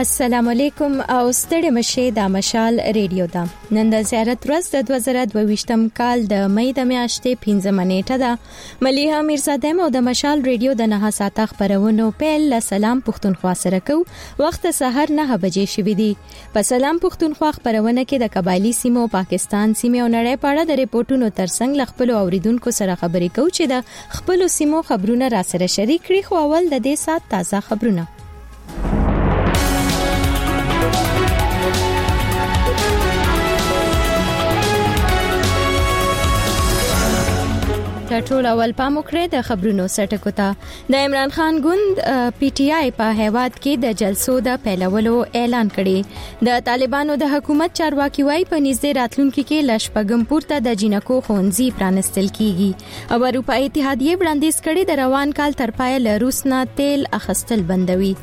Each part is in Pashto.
السلام علیکم او ستړي مشه د مشال ریډیو دا نن د زیارت ورځ د 2022م کال د مې د میاشتې 15 نیټه ده ملیحه میرزاده مو د مشال ریډیو د 9 ساعته خبرونو په سلام پښتونخوا سره کو وخت سحر 9 بجې شوې دي په سلام پښتونخوا خبرونه کې د قبایلی سیمو پاکستان سیمه او نړۍ په اړه د ریپورتونو ترڅنګ خپل اوریدونکو سره خبرې کوو چې د خپل سیمو خبرونه را سره شریک کړي خو اول د دې سات تازه خبرونه ټول اول پام وکړئ د خبرونو سرټکو ته د عمران خان ګوند پی ټی آی په هیواد کې د جلسو د پیلولو اعلان کړي د طالبانو د حکومت چارواکي وايي په نږدې راتلونکي کې لشپګم پورته د جنکو خونځي پرانستل کیږي او اروپای اتحادیه وړاندیز کړي د روان کال تر پای له روس نه تیل اخیستل بندوي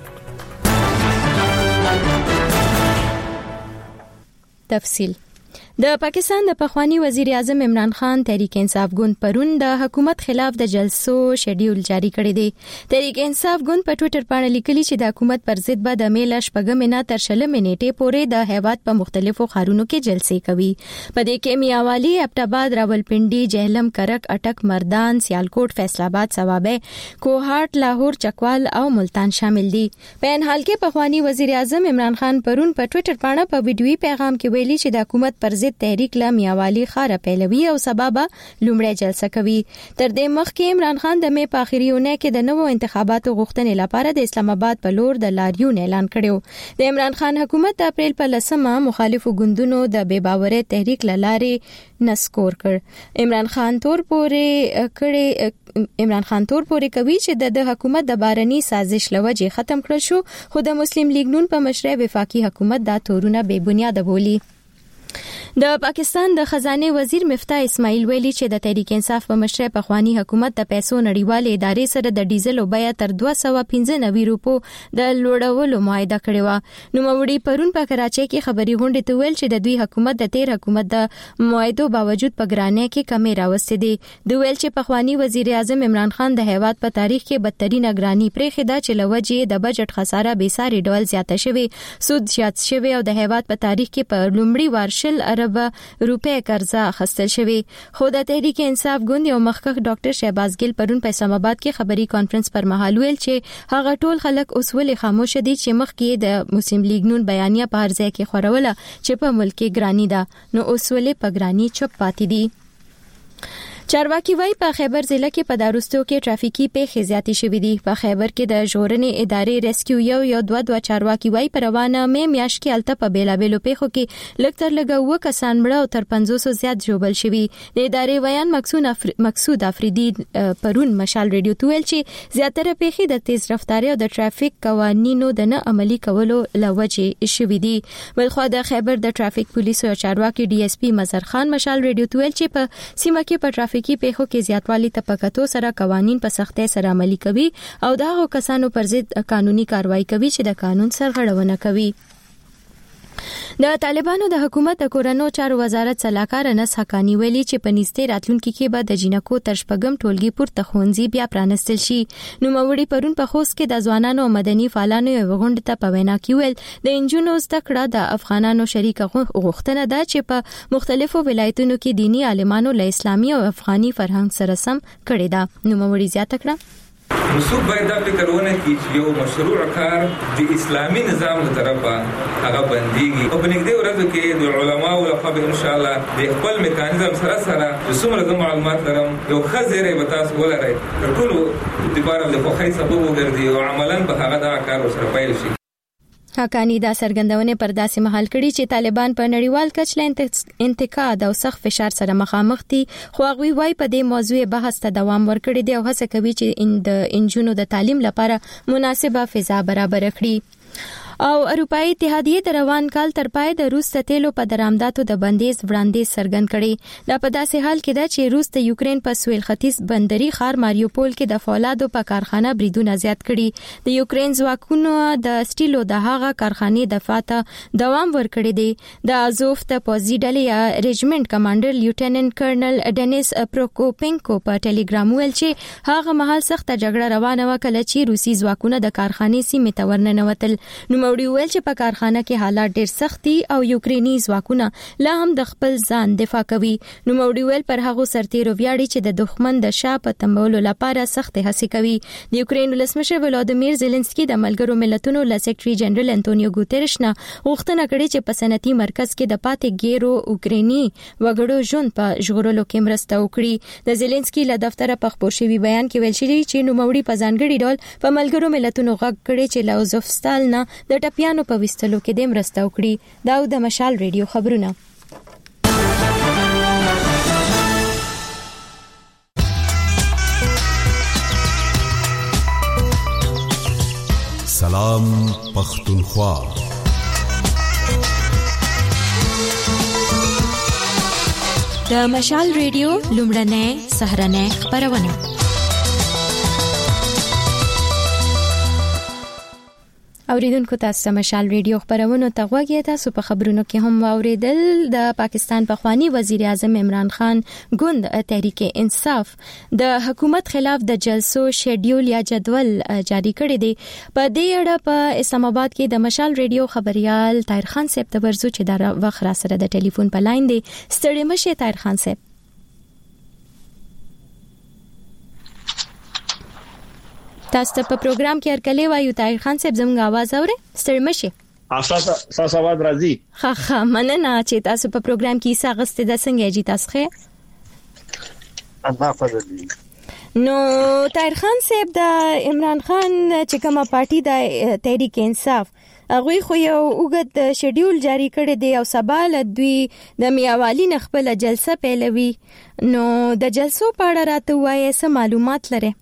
تفصیل د پاکستان د پخوانی وزیر اعظم عمران خان تحریک انصاف ګوند پرون د حکومت خلاف د جلسو شیډیول جاری کړی دی تحریک انصاف ګوند په ټوئیټر باندې لیکلي چې د حکومت پر ضد به د میله شپږم نه تر شلم نیټه پورې د هیواد په مختلفو ښارونو کې جلسې کوي په دې کې میاوالی ابټاباد راولپنډي جهلم کرک اٹک مردان سیالکوټ فیصل آباد ثوابه کوهاټ لاهور چکوال او ملتان شامل دي په ان حال کې پخوانی وزیر اعظم عمران خان پرون په ټوئیټر باندې په ویډیوي پیغام کې ویلي چې د حکومت پر ضد تحریک لا میاوالی خاره پیلوي او سبب لومړی جلسه کوي تر دې مخکې عمران خان د مې په اخیریونه کې د نوو انتخاباتو غوښتنې لپاره د اسلام آباد په لور د لاریون اعلان کړو د عمران خان حکومت د اپریل په 10مه مخالفو ګوندونو د بے باورۍ تحریک لاره نسکور کړ عمران خان تور پورې کوي چې د حکومت د بارني سازش لوجه ختم کړ شو خو د مسلم لیگ نون په مشرۍ وفاقي حکومت دا تورونه بے بنیاد بولی د پاکستان د خزانه وزیر مفتاح اسماعیل ویلي چې د تحریک انصاف په مشرۍ په خواني حکومت د پیسو نړیوالې ادارې سره د ډیزل او بیه تر 295 روپو د لوړولو معاهده کړې و نو موري پرون په کراچۍ کې خبري غونډه ته ویل چې د دوی حکومت د تیر حکومت د معاهدو باوجود په ګرانۍ کې کمی راوستي دي دوی ویل چې په خواني وزیر اعظم عمران خان د هیواد په تاریخ کې بدترین ګرانی پرې خدا چې لوجه د بجټ خساره به ساري ډول زیاته شوی سود زیات شوی او د هیواد په تاریخ کې په لومړي وارشل ارب روپے قرضه اخیستل شوی خو د تحریک انصاف ګوند یو مخکښ ډاکټر شهباز ګل پرون په اسلام آباد کې خبري کانفرنس پر مهال ویل چې هغه ټول خلک اوس ولې خاموش دي چې مخکې د مسلم لیگ نون بیانیه په هر ځای کې خوروله چې په ملک کې ګرانی ده نو اوس ولې په ګرانی چپ پاتې دي چارواکي وای په خیبر ضلع کې په داروستو کې ټرافیکي پیښې زیاتې شوې دي په خیبر کې د ژغورنې ادارې ریسکیو یو دوه چارواکي وای په روانه مې میاش کې الته په بیلابېلو پیښو کې لکتر لګاوه کسان مړه او تر 500 زیات ژوبل شوي د ادارې ویان مقصود افریدي پرون مشال ریډیو تویل چې زیاتره پیښې د تیز رفتاري او د ټرافیک قوانینو د نه عملي کولو لوجه شوې دي بلخو د خیبر د ټرافیک پولیسو چارواکي ډي اس پی مظهر خان مشال ریډیو تویل چې په سیمه کې په ټرافیک کې پیښو کې زیاتوالی تپکاتو سره قوانین په سختۍ سره عملي کوي او دا کسانو پر ضد قانوني کاروایی کوي چې د قانون سرغړونه کوي د طالبانو د حکومت د کورونو چارو وزارت صلاحکار انس حقانی ویلي چې په نږدې راتلونکي کې به د جنکو تر شپږم ټولګي پورته ښوونځي بیا پرانستل شي نو موري پرون په خوست کې د ځوانانو او مدني فعالانو یو غونډه ته په وینا کې ویل د انجونو زده کړه د افغانانو شریک غوښتنه ده چې په مختلفو ولایتونو کې دینی عالمانو له اسلامي او افغاني فرهنګ سره سم کړي ده نو موري زیاته کړه مسوق باید دا فکرونه کې یو مشروع کار د اسلامي نظام له طرفه هغه بنديږي او په نږدې ورځو کې د علماو لخوا ان شاء الله د خپل میکانیزم سره د څومره معلومات لرم یو خزره به تاسو ولرئ ټول د لپاره د خوښۍ سبب وګرځي او عملاً به هغه دا کار سره پیل شي حقانی دا سرګندونه پر داسې محل کړي چې طالبان په نړیوال کچ له انتقاد او سخت فشار سره مخامخ دي خو هغه وايي په دې موضوع بحث ته دوام ورکړي دي او هڅه کوي چې د انجونو د تعلیم لپاره مناسبه فضا برابر کړي او اروپای اتحادیه د روان کال تر پای د روس ته تیلو په درآمداتو د بندیز وړاندیز څرګند کړي دا په داسې حال کې ده چې روس د یوکرين په سویل ختیځ بندري ښار ماریوپول کې د فولادو په کارخانه بریدونه زیات کړي د یوکرين ځواکونو د سټیلو د هغه کارخانې دفاع ته دوام ورکړي دي د ازوف ته پوزي ډلې ریجمنټ کمانډر لیوټیننټ کرنل ډنیس پروکوپینکو په ټلګرام ویل چې هغه مهال سخت جګړه روانه و کله چې روسي ځواکونه د کارخانې سیمې ته ورننوتل نو نوموړي ویل چې په کارخانه کې حالات ډېر سخت دي او یوکرینی ځواکونه لا هم د خپل ځان دفاع کوي. نوموړي ویل پر هغه سرتیرو ویاړي چې د دښمن د شا په تمبولو لپاره سخت هڅې کوي. د یوکرین ولسمشر ولادیمیر زيلنسکي د ملګرو ملتونو له سیکریټري جنرال انټونیو ګوتریش نه غوښتنه کړې چې په صنعتي مرکز کې د پاتې ګیرو اوکرینی وګړو ژوند په ژغورلو کې مرسته وکړي. د زيلنسکي له دفتره په خبري شوی بیان کې ویل شوی چې نوموړي په ځانګړي ډول په ملګرو ملتونو غږ کړي چې له ازوفستال نه د ټپيانو په وستلو کې د مرسته وکړي. دا د مشال ریډیو خبرونه. سلام پختونخوا. د مشال ریډیو لومړنۍ سهارنۍ خبرونه. اوریدونکو تاسو مشال ریډیو خبرونه ته غوږی تاسو په خبرونو کې هم اوریدل. د پاکستان پخوانی وزیر اعظم عمران خان ګوند تحریک انصاف د حکومت خلاف د جلسو شیډیول یا جدول جاری کړی دی. په دې اړه په اسلام آباد کې د مشال ریډیو خبريال طاهر خان صاحب ته ورزو چې دا وخت را سره د ټلیفون په لاین دی. ستړي مشه طاهر خان صاحب. تاسو په پروګرام کې هرکلی وایو. طاهر خان صاحب زموږ आवाज اوري؟ ستړي مشه. اساس आवाज راځي. ها مننه چې تاسو په پروګرام کې ساغسته د څنګه جی تاسو ښه. الله فضل. نو طاهر خان صاحب د عمران خان چې کومه پارټي د تحریک انصاف هغه خو یو وګت شیډیول جاری کړی دی او سبا له دوی د میاوالي خپل جلسه پیلوي. نو د جلسو په اړه راته وایي څه معلومات لري؟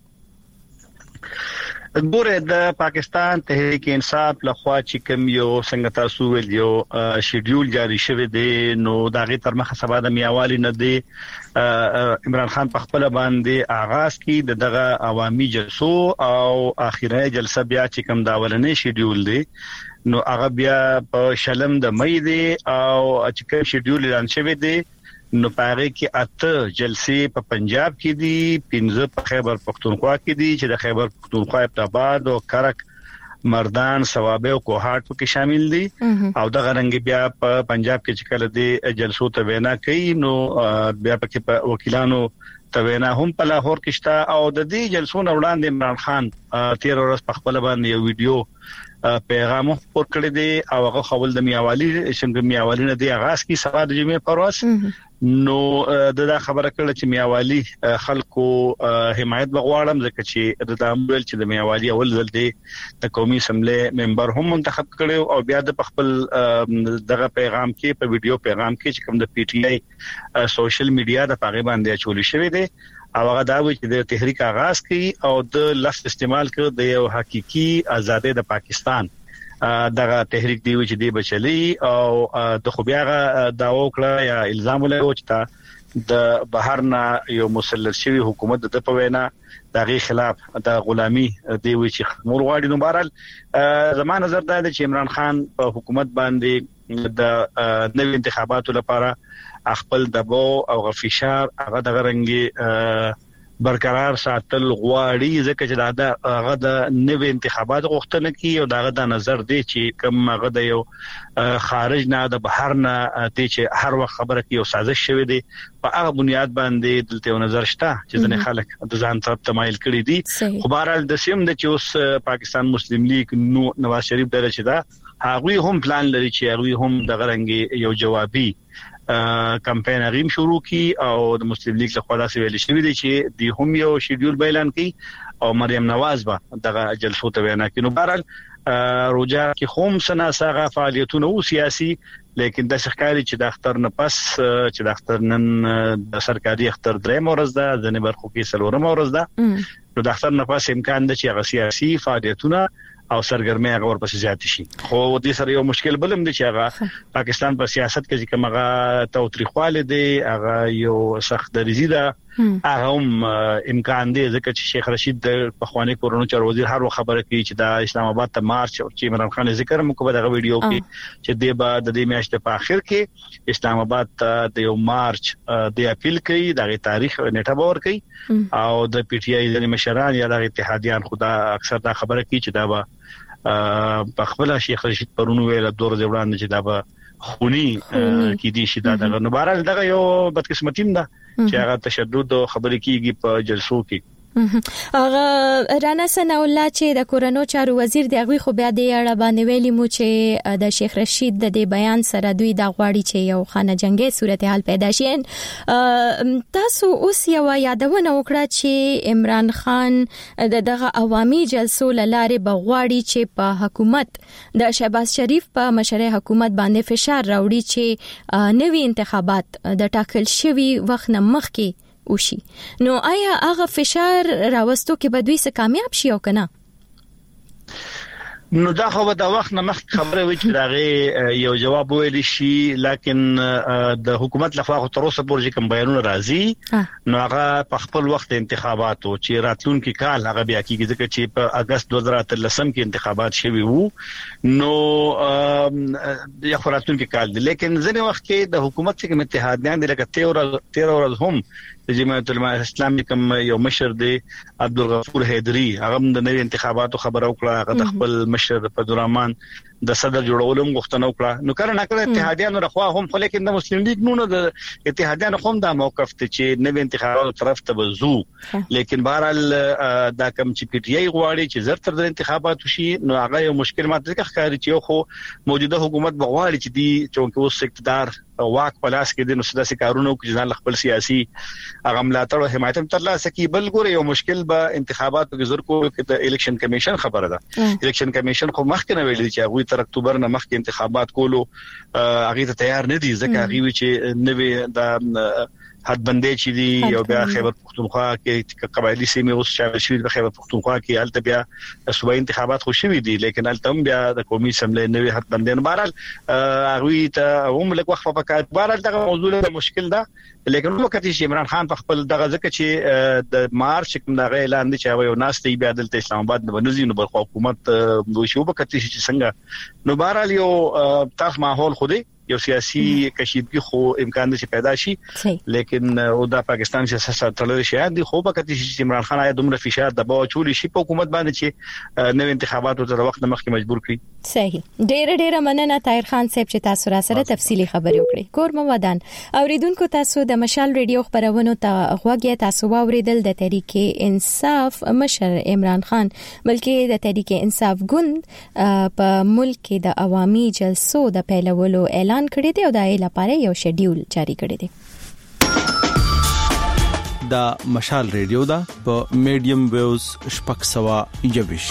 ګوره د پاکستان تحریک انصاف لخوا چې کوم یو څنګه تاسو ویل یو شیډیول جاری شوی دی نو دغه تر مخه سبا د میاوالي نه دی عمران خان په خپل باندې آغاز کی دغه عوامي جلسو او اخیری جلسه بیا چې کوم دا ولنې شیډیول دی نو هغه بیا په شلم د مې دی او چې کوم شیډیول اعلان شوی دی نو پاره کې اته جلسې په پنجاب کې دي 15 په خیبر پختونخوا کې دي چې د خیبر پختونخوا ابتاباد او کرک مردان ثوابه او کوهاټ کې شامل دي او د غرنګ بیا په پنجاب کې چې کله دي جلسو ته وینا کوي نو بیا پکې په وکیلانو ته وینا هم په لاهور کې شته او د دې جلسو وړاندې عمران خان 13 ورځ په خپل باندې یو ویډیو پیغام ورکړ کړی دی او هغه خپل د میاوالي څنګه میاوالي نه دی آغاز کی سبا د جمعې پرواز نو دا خبره کړه چې میاوالي خلکو حمایت بغواړم ځکه چې د امبل چې د میاوالي اول ځل دی د قومي اسمبلی ممبر هم منتخب کړو او بیا د خپل دغه پیغام کې په ویډیو پیغام کې چې کوم د پی ټی آی سوشل میډیا د پاغي باندې چولې شوی دی او هغه دا و چې د تحریک آغاز کړي او د لفظ استعمال کړ د یو حقيقي آزادۍ د پاکستان دغه تحریک دی چې دی بچلی او د خو بیا داوا کړه یا الزام ولرو چې د بهرنا یو مسلط شوی حکومت د پوینا دغه خلاف د غلامی دی چې مور غواړي نو بهرال زمانه نظر دا چې عمران خان په حکومت باندې د نوې انتخاباتو لپاره خپل دباو او غفشار هغه د غرنګي برقرار ساتل غواړي ځکه چې دا هغه د نوې انتخابات غوښتنه کوي او داغه د نظر دی چې کوم هغه د یو خارج نه د بهر نه ته چې هر وخت خبره کوي او سازش شوی دی په هغه بنیاد باندې دلته نظر شته چې ځنې خلک د ځان طرف تمایل کړي دي خو بهرحال د سیم د چې اوس پاکستان مسلم لیگ نو نواز شریف دغه چې دا هغه هم پلان لري چې هغه هم د غرنګي یو جوابي کمپاین غیم شروع کی او د مسلم لیگ له خوا دا ویل شوی دی چې دی هم یو شیډیول به اعلان کړي او مریم نواز به دغه جلسو ته وینا کوي نو بهرحال روجا کې هم سناسغه فعالیتونه او سیاسي لیکن د ښکاری چې د اختر نه پس چې د اختر نن د سرکاري اختر درې مورز ده د نبرخو کې سلورم مورز ده نو د اختر نه پس امکان ده چې هغه سیاسي فعالیتونه او سرګرمي هغه ورپسې زیات شي خو د سره یو مشکل بلم دي چې هغه پاکستان په سیاست کې چې کومه توتریخواله دي هغه یو سخت درزي ده هغه هم امکان دی ځکه چې شیخ رشید د پخوانی کورونو چار وزیر هر خبره کوي چې د اسلام آباد ته مارچ او چې عمران خان ذکر مو کوي دغه ویډیو کې چې د بعد د میاشتې په اخر کې اسلام آباد ته د یو مارچ د اپیل کوي دغه تاریخ نیټه باور کوي او د پی ټی آی د مشران یا د اتحادیان خدا اکثر دا خبره کوي چې دا په خپل شیخ رشید پرونو ویل دور ځوړان چې دا به خونی کې دي شي دا دغه نو بهرحال دغه یو بدقسمتیم ده چې هغه تشدد خبرې کیږي په جلسو کې. هغه رانا ثنا الله چې د کورونو چارو وزیر دی هغه خو بیا د اړه باندې ویلي مو چې د شیخ رشید د دې بیان سره دوی د غواړي چې یو خانه جنگي صورتحال پیدا شي. تاسو اوس یو یادونه وکړه چې عمران خان دغه عوامي جلسو لاره بغواړي چې په حکومت د شهباز شریف په مشرۍ حکومت باندې فشار راوړي چې نوي انتخابات د ټاکل شوی وخت نه مخکې وشي. نو آیا هغه فشار راوستو کې بدوي څه کامیاب شي او کنه؟ نو دا خو د وخت نه مخکې خبره وي چې داغه یو جواب ویل شي لکن د حکومت لخوا خو تر اوسه پورې کوم بیانونه راځي نو هغه په خپل وخت انتخاباتو چې راتلونکي کال هغه بیا کیږي ځکه چې په اگست 2013 کې انتخابات شوي وو نو یا راتلونکي کال دي لیکن ځینې وخت کې د حکومت څخه اتحادیان د لکه 13 ورځ هم د جماعت العلماء اسلامي کوم یو مشر دی عبدالغفور حیدری هغه د نوي انتخاباتو خبر او کړه هغه د خپل مشر په درمان د صدر جوړولم غوښتنه وکړه نو کله نکله اتحادیانو رخوا هم خو لیکن د مسلم لیگ نو د اتحادیانو هم دا موقف ته چې نوي انتخاباتو طرف ته وزو لیکن بهرحال دا کوم چې پی ټی آی غواړي چې زر تر د انتخاباتو شي نو هغه یو مشکل ماته ښکاري چې خو موجوده حکومت بغواړي چې دی چې اوس اقتدار واک پلاس کې د نو سداسي کارونو کې ځان خپل سیاسي هغه ملاتړ او حمایت تر لاسه کې بل ګوره یو مشکل به انتخاباتو کې زر کو کې د الیکشن کمیشن خبره ده الیکشن کمیشن خو مخکې نه ویل چې هغه تر اکتوبر نه مخکې انتخابات کولو هغه ته تیار نه دي ځکه هغه چې نوې د حد بندي چې دی یو بیا خیبر پختونخوا کې قبایلی سیمه اوس شامل شوی د خیبر پختونخوا کې الته بیا صوبایي انتخابات خو شوي دي لیکن الته بیا د قومي اسمبلی نوې حد بندي نه بهرحال هغه ته هم لکه وخت په کار بهرحال دغه موضوع له مشکل ده لیکن وخت چې عمران خان په خپل دغه ځکه چې د مارچ کوم دغه اعلان دي چې یو ناس ته بیا د اسلام آباد نه بنځي نو بل حکومت دوی شو بکتی چې څنګه نو بهرحال یو تاسو ماحول خو دی یو سیاسي کشیدګي خو امکان نشي پیدا شي لیکن او د پاکستان سیاست تلل شي دي خو به کتي چې عمران خان آیا دومره فشار دباو چول شي په حکومت باندې چې نو انتخاباتو تر وخت مخکې مجبور کړي. صحیح ډېر مننه طاهر خان صاحب چې تاسو را سره تفصيلي خبرې وکړې. کور مو ودان اوریدونکو تاسو د مشال ریډیو خبرونه ته غوږی تاسو واوریدل د تحریک انصاف مشر عمران خان بلکې د تحریک انصاف ګوند په ملک کې د عوامي جلسو د پیلولو اعلان کړی دی او د لپاره یو شیډول جاری کړی دی. دا مشال ریډیو دا په میډیم ویوز شپږ سوا یوش.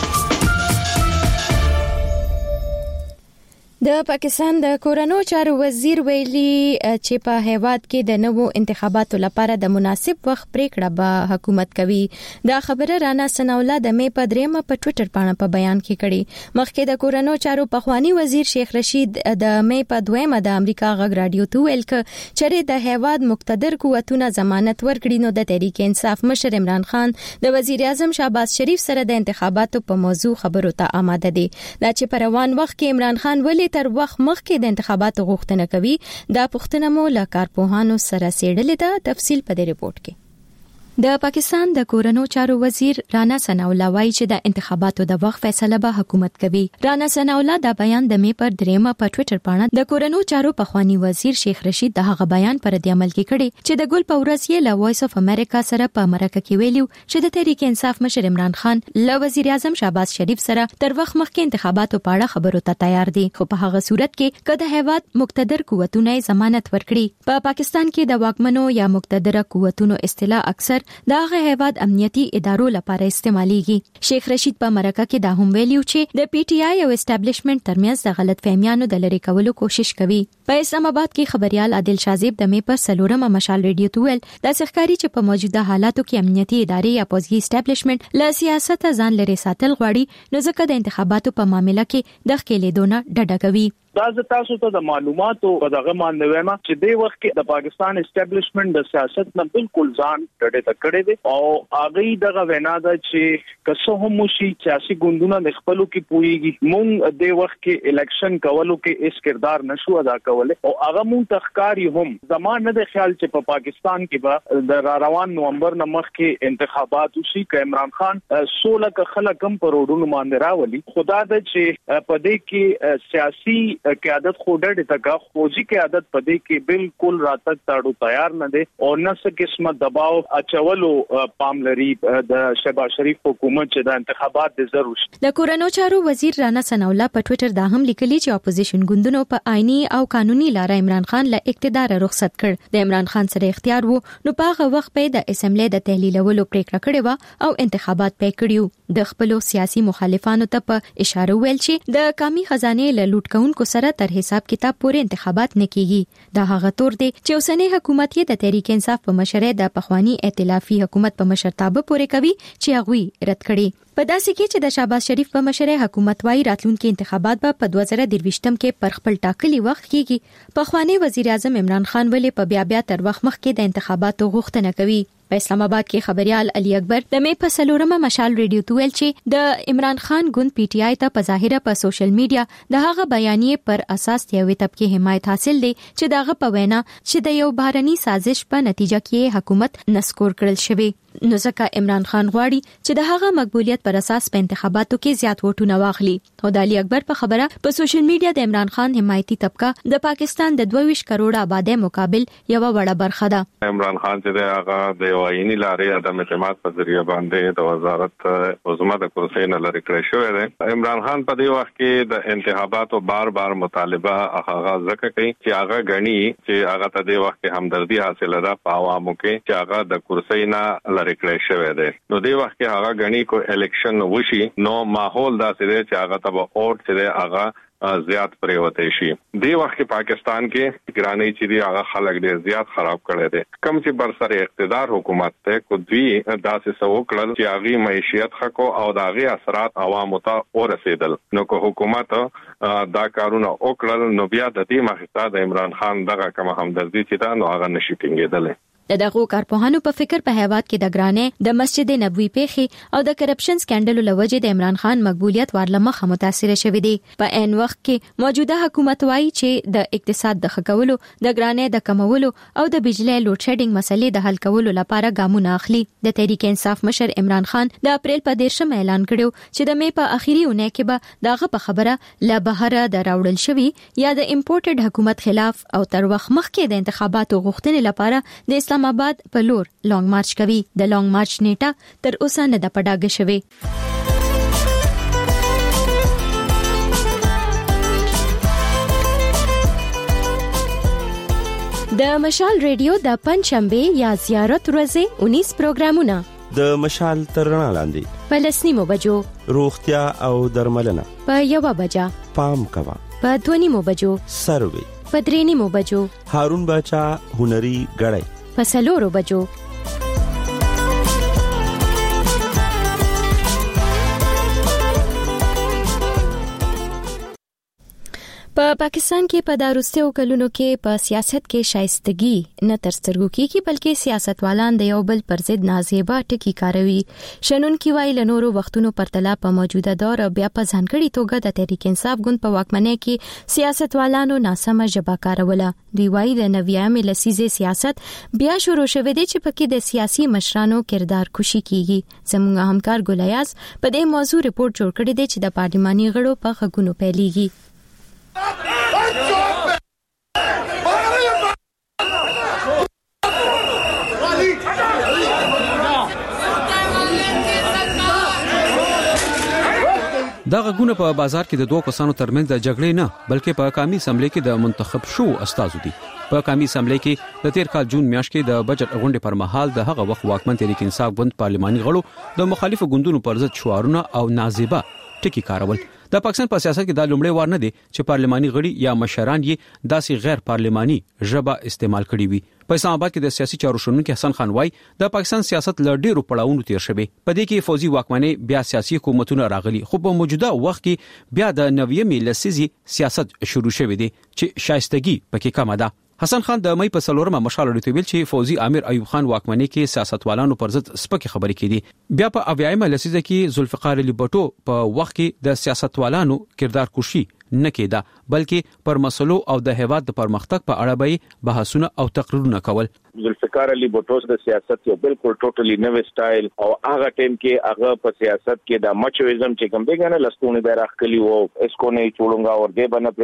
د پاکستان د کورونو چارو وزیر ویلي چې په هیواد کې د نوو انتخاباتو لپاره د مناسب وخت پریکړه به حکومت کوي. دا خبره رانا ثنا الله د مې په دریمه په ټوئیټر باندې په بیان کې کړي. مخکې د کورونو چارو پخوانی وزیر شیخ رشید د مې په دویمه د امریکا غږ رادیو ته ویل چې د هیواد مقتدر قوتونه ضمانت ورکړي نو د تحریک انصاف مشر عمران خان د وزیر اعظم شهباز شریف سره د انتخاباتو په موضوع خبرو ته آماده دي. دا چې په روان وخت کې عمران خان ولې تر وخت مخکې د انتخاباتو غوښتنه کوي دا پوښتنه مو له کارپوهانو سره څېړلې ده. تفصیل په دې ریپورت کې. د پاکستان د کورونو چارو وزیر رانا ثنا الله وايي چې د انتخاباتو د وخت فیصله به حکومت کوي. رانا ثنا الله دا بیان د مې پر دریمه په ټوئیټر باندې د کورونو چارو پخوانی وزیر شیخ رشید د هغه بیان پر د عمل کې کړي چې د ګل په ورځ یې له وایس اف امریکا سره په مرکه کې ویلو چې د تحریک انصاف مشر عمران خان له وزیر اعظم شهباز شریف سره تر وخت مخکې انتخاباتو په اړه خبرو ته تیار دي خو په هغه صورت کې کله هیواد مقتدر قوتونه ضمانت ورکړي. په پاکستان کې د واکمنو یا مقتدره قوتونو اصطلاح اکثر دغه هیواد امنیتي ادارو لپاره استعماليږي. شیخ رشید په مرکه کې دا هم ویلو چې د پی ټی آی او اسټابلیشمنت ترمنځ د غلط فهمیانو د لری کولو کوشش کوي. په اسلام آباد کې خبريال عادل شازیب د مې پر سلورمه مشال ریډیو ته ویل د ښکاری چې په موجوده حالاتو کې امنیتي ادارې یا پوځي اسټابلیشمنت له سیاست ځان لري ساتل غواړي نو ځکه د انتخاباتو په معاملې کې د ښکېلېدو نه ډډه کوي. دا ز تاسو ته د معلوماتو په دغه باندې وایم چې د وخت کې د پاکستان اسټابلیشمنت د سیاست نه بالکل ځان ډډه تکړه دي او هغه دغه وینا ده چې کسه هم شي سیاسي ګوندونه د خپلو کې پويږي مونږ د وخت کې الیکشن کولو کې اس کردار نشو ادا کولای او هغه مونږ تخکاری هم زمانه د خیال چې په پاکستان کې به د روان نومبر نمخ کې انتخابات وشي ک عمران خان 16 ک خلک هم پروډونو باندې راولي خدا د چې په دې کې سیاسي قیادت خوډه تکا فوجي قیادت په دې کې بالکل راتګ تاړو تیار نه دي او نس قسمه دباو اچولو پاملري د شهباز شریف حکومت چې د انتخابات د ضرورت د کورونو چارو وزیر رانا ثناءالله په ټوئیټر دا هم لیکلي چې اپوزیشن ګوندونو په آئینی او قانوني لار عمران خان له اقتدار رخصت کړ د عمران خان سره اختیار وو نو په هغه وخت په د اسمبلی د تحلیلولو پریکړه کړې و او انتخابات پې کړیو د خپل سیاسي مخالفانو ته په اشاره ویل چې د قومي خزانه له لوټ کونکو سره تر حساب کتاب پورې انتخابات نه کیږي دا هغه تور دی چې اوسنی حکومت یې د تحریک انصاف په مشرۍ د پخوانی ائتلافي حکومت په مشرتابه پورې کوي چې هغه رد کړي په داسې کې چې د شهباز شریف په مشرۍ حکومت وايي راتلونکي انتخابات به په 2023م کې پر خپل ټاکلي وخت کېږي پخوانی وزیر اعظم عمران خان ولې په بیا تر وخت مخکې د انتخاباتو غوښتنه کوي په اسلام آباد کې خبريال علي اکبر د مې په سلورمه مشال ریډیو ته ویل چې د عمران خان ګوند پی ټی آی ته په ظاهره په سوشل میډیا د هغه بیانیې پر اساس یوې طبقه حمایت حاصل دی چې دغه په وینا چې د یو بهرني سازش په نتیجه کې حکومت نسکور کړل شوی نو ځکه عمران خان غواړي چې د هغه مقبولیت پر اساس په انتخاباتو کې زیات ووټونه واخلي او د علي اکبر په خبره په سوشل میډیا د عمران خان حمایتي طبقه د پاکستان د 22 کروڑ آبادی مقابل یو وړه برخه ده عمران خان چې هغه د آئینی لارې د اعتماد په ذریعہ باندې د وزارت عظما د کرسۍ نه لري کړی شوی دی عمران خان په دې وخت کې د انتخاباتو بار مطالبه هغه ځکه کوي چې هغه غني چې هغه ته د وخت کې همدردي حاصله ده په عوامو کې چې هغه د کرسۍ نه ریکړې شوی دی نو د وخت کې هغه غني کو الیکشن وشي نو ماحول داسې دی چې هغه ته اوټ چې هغه زیات پریوته شي د وخت کې پاکستان کې ګرانی چې دی هغه خلک ډیر زیات خراب کړي دي کم چې بر سر اقتدار حکومت ته کو دوی داسې سوکړل چې هغه معیشت خکو او داغي اثرات عوامو ته ورسېدل نو کو حکومت دا کارونه وکړل نو بیا د دې مخه د عمران خان دغه کوم همدردي چې دا نو هغه نشي ټینګېدل دغه کارپوهانو په فکر په هیواد کې د ګرانې د مسجد نبوي پیښې او د کرپشن سکینډل لوجه د عمران خان مقبولیت ورلمخه متاثر شوې دي په ان وخت کې موجوده حکومت وايي چې د اقتصاد د خکولو د ګرانې د کمولو او د بجلی لوډ شیډینګ مسلې د حل کولو لپاره ګامونه اخلي د تحریک انصاف مشر عمران خان د اپریل په 13 اعلان کړو چې د مې په اخیری اونۍ کې به دغه په خبره لا بهره د راوړل شوی یا د امپورټډ حکومت خلاف او تر وخت مخکې د انتخاباتو غوښتنې لپاره د اسلام آباد په لور لانګ مارچ کوي د لانګ مارچ نیټه تر اوسه نه د پډاګه شوی د مشال ریډیو د پنځشنبه یا زیارت ورځې 19 پروګرامونه د مشال ترنا لاندې په لسنیمو بجو روغتیا او درملنه په 1 بجا پام کوا په 2 بجو سروي په 3 بجو هارون بچا هنري غړای په 4 بجو په پاکستان کې په داروستیو کلونو کې په سیاست کې شایستګي نه تر سترګو کېږي بلکې سیاستوالان د یو بل پر ضد نازیبا ټکی کاروي شنن کی وایي لنورو وختونو پرتله په موجوده دور بیا په ځانګړي توګه د تحریک انصاف ګوند په واکمنۍ کې سیاستوالانو ناسمه ژبه کاروله دوی وایي د 90مې لسیزې سیاست بیا شروع شوه دی چې پکې د سیاسي مشرانو کردار کشي کیږي زموږ همکار ګولیاز په دې موضوع ریپورت جوړ کړی دی چې د پارلماني غړو په خګونو پیلېږي دا غږونه په بازار کې د دوه کسانو ترمنځ د جګړې نه بلکې په قومي اسمبلی کې د منتخب شو استازو دي په قومي اسمبلی کې د تیر کال جون میاشت کې د بجټ غونډې پر مهال د هغه وخت واکمن تحریک انصاف ګوند پارلماني غړو د مخالفو ګوندونو پر ضد شعارونه او نازیبا ټکی کارول د پاکستان په سیاست کې دا لومړی وار نه دی چې پارلماني غړي یا مشران یې داسې غیر پارلماني ژبه استعمال کړي وي. په اسلام آباد کې د سیاسي چارو شنونکي حسن خان وايي د پاکستان سیاست له ډیرو پړاوونو تیر شوی. په دې کې فوزي واکمنۍ بیا سیاسي حکومتونه راغلي، خو په موجوده وخت کې بیا د 90 لسیزي سیاست شروع شوی دی چې شایستګي پکې کمه ده. حسن خان د مې په سلورمه مشال لري ویل چې فوزي امیر ایوب خان واکمنۍ کې سیاستوالانو پر ضد سپکې خبرې کړي. بیا په 80 لسیزه کې ذوالفقار علي بټو په وخت کې د سیاستوالانو کردار کوشي نه کېده، بلکې پر مسلو او د هیواد د پرمختګ په اړه به بحثونه او تقریرونه کول. ذوالفقار علي بټو د سیاست یو بالکل ټوټلی نوې سټایل او هغه ټیم کې هغه په سیاست کې د مچویزم چې کوم دی کنه لستونه به راخلی وو اسکو نه چولونګا اور دې باندې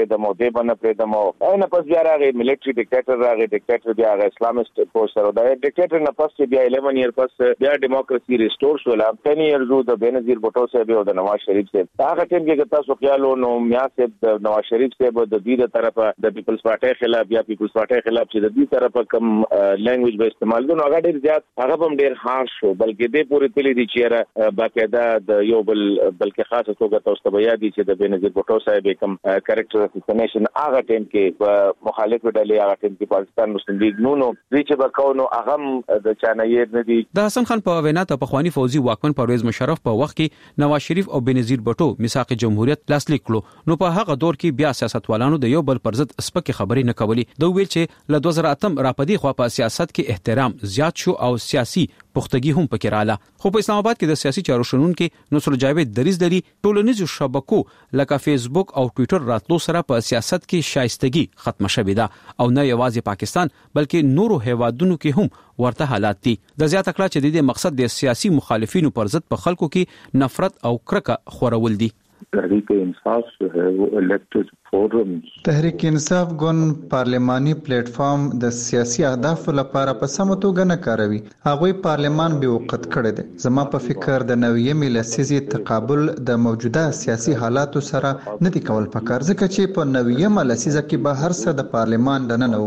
پرېدمو نه پس بیا راغی ملټری ډیکټیټر بیا اسلامست فورس سره دا ډیکټیټر نه پس بیا 11 ایئر پس بیا ډیموکراسي ریسټور شو. 10 ایئرز د بنظیر بټو صاحب او د نواز شریف صاحب هغه ټیم کې تاسو خیالو نو میا صاحب د نواز شریف صاحب د دې طرفه د پیپلز پارټي خلاف یا پیپلز پارټي خلاف چې د دې طرفه کم لینګویج به استعمال کوي هغه ډیر زیات هغه هم ډیر هارش شو، بلکې دې پوری تللی دي چې باقاعده د یو بلکې خاصه توګه تاسو ته بیا دي چې د بنظیر بټو صاحب کوم کریکټر اساسینیشن هغه ټیم کې مخالف ډلې هغه ټیم کې پاکستان مسلم لیگ نو چې وکاونو هغه د چانایې نه دي. د حسن خان په وینا ته پخوانی فوزي واکمن پرویز مشرف په وخت کې نواز شریف او بنظیر بټو میثاق جمهوریت لاسلیک کړو، نو په هغه دور کې بیا سیاستوالانو د یو بل پر ضد سپکې خبرې نه کولې. دوی ویل چې له 2008 را پدې خو په سیاست کې احترام زیات شو او سیاسي پختګي هم پکې رااله. خو په اسلام آباد کې د سیاسي چارو شنونکو نصر جاوید دریز لري ټولنیزو شبکو لکه فیسبوک او ټوئیټر راتلو سره په سیاست کې شایستګي ختم شوې ده او نه یوازې پاکستان بلکې نورو هیوادونو کې هم ورته حالات دي. د زیاته کړه چې د دې مقصد د سیاسي مخالفینو پر ضد په خلکو کې نفرت او کرکه خورول دي. تحریک انصاف جو ہے وہ الیکٹڈ فورم تحریک انصاف ګوند پارلماني پلیټ فارم د سیاسي اهدافو لپاره په سمه توګه نه کاروي. هغوی پارلمان به وقت کړی دی. زما په فکر د 90 لسیزي تقابل د موجوده سیاسي حالاتو سره نه دی کول پکار، ځکه چې په 90 لسیزه کې به هر څه د پارلمان دننه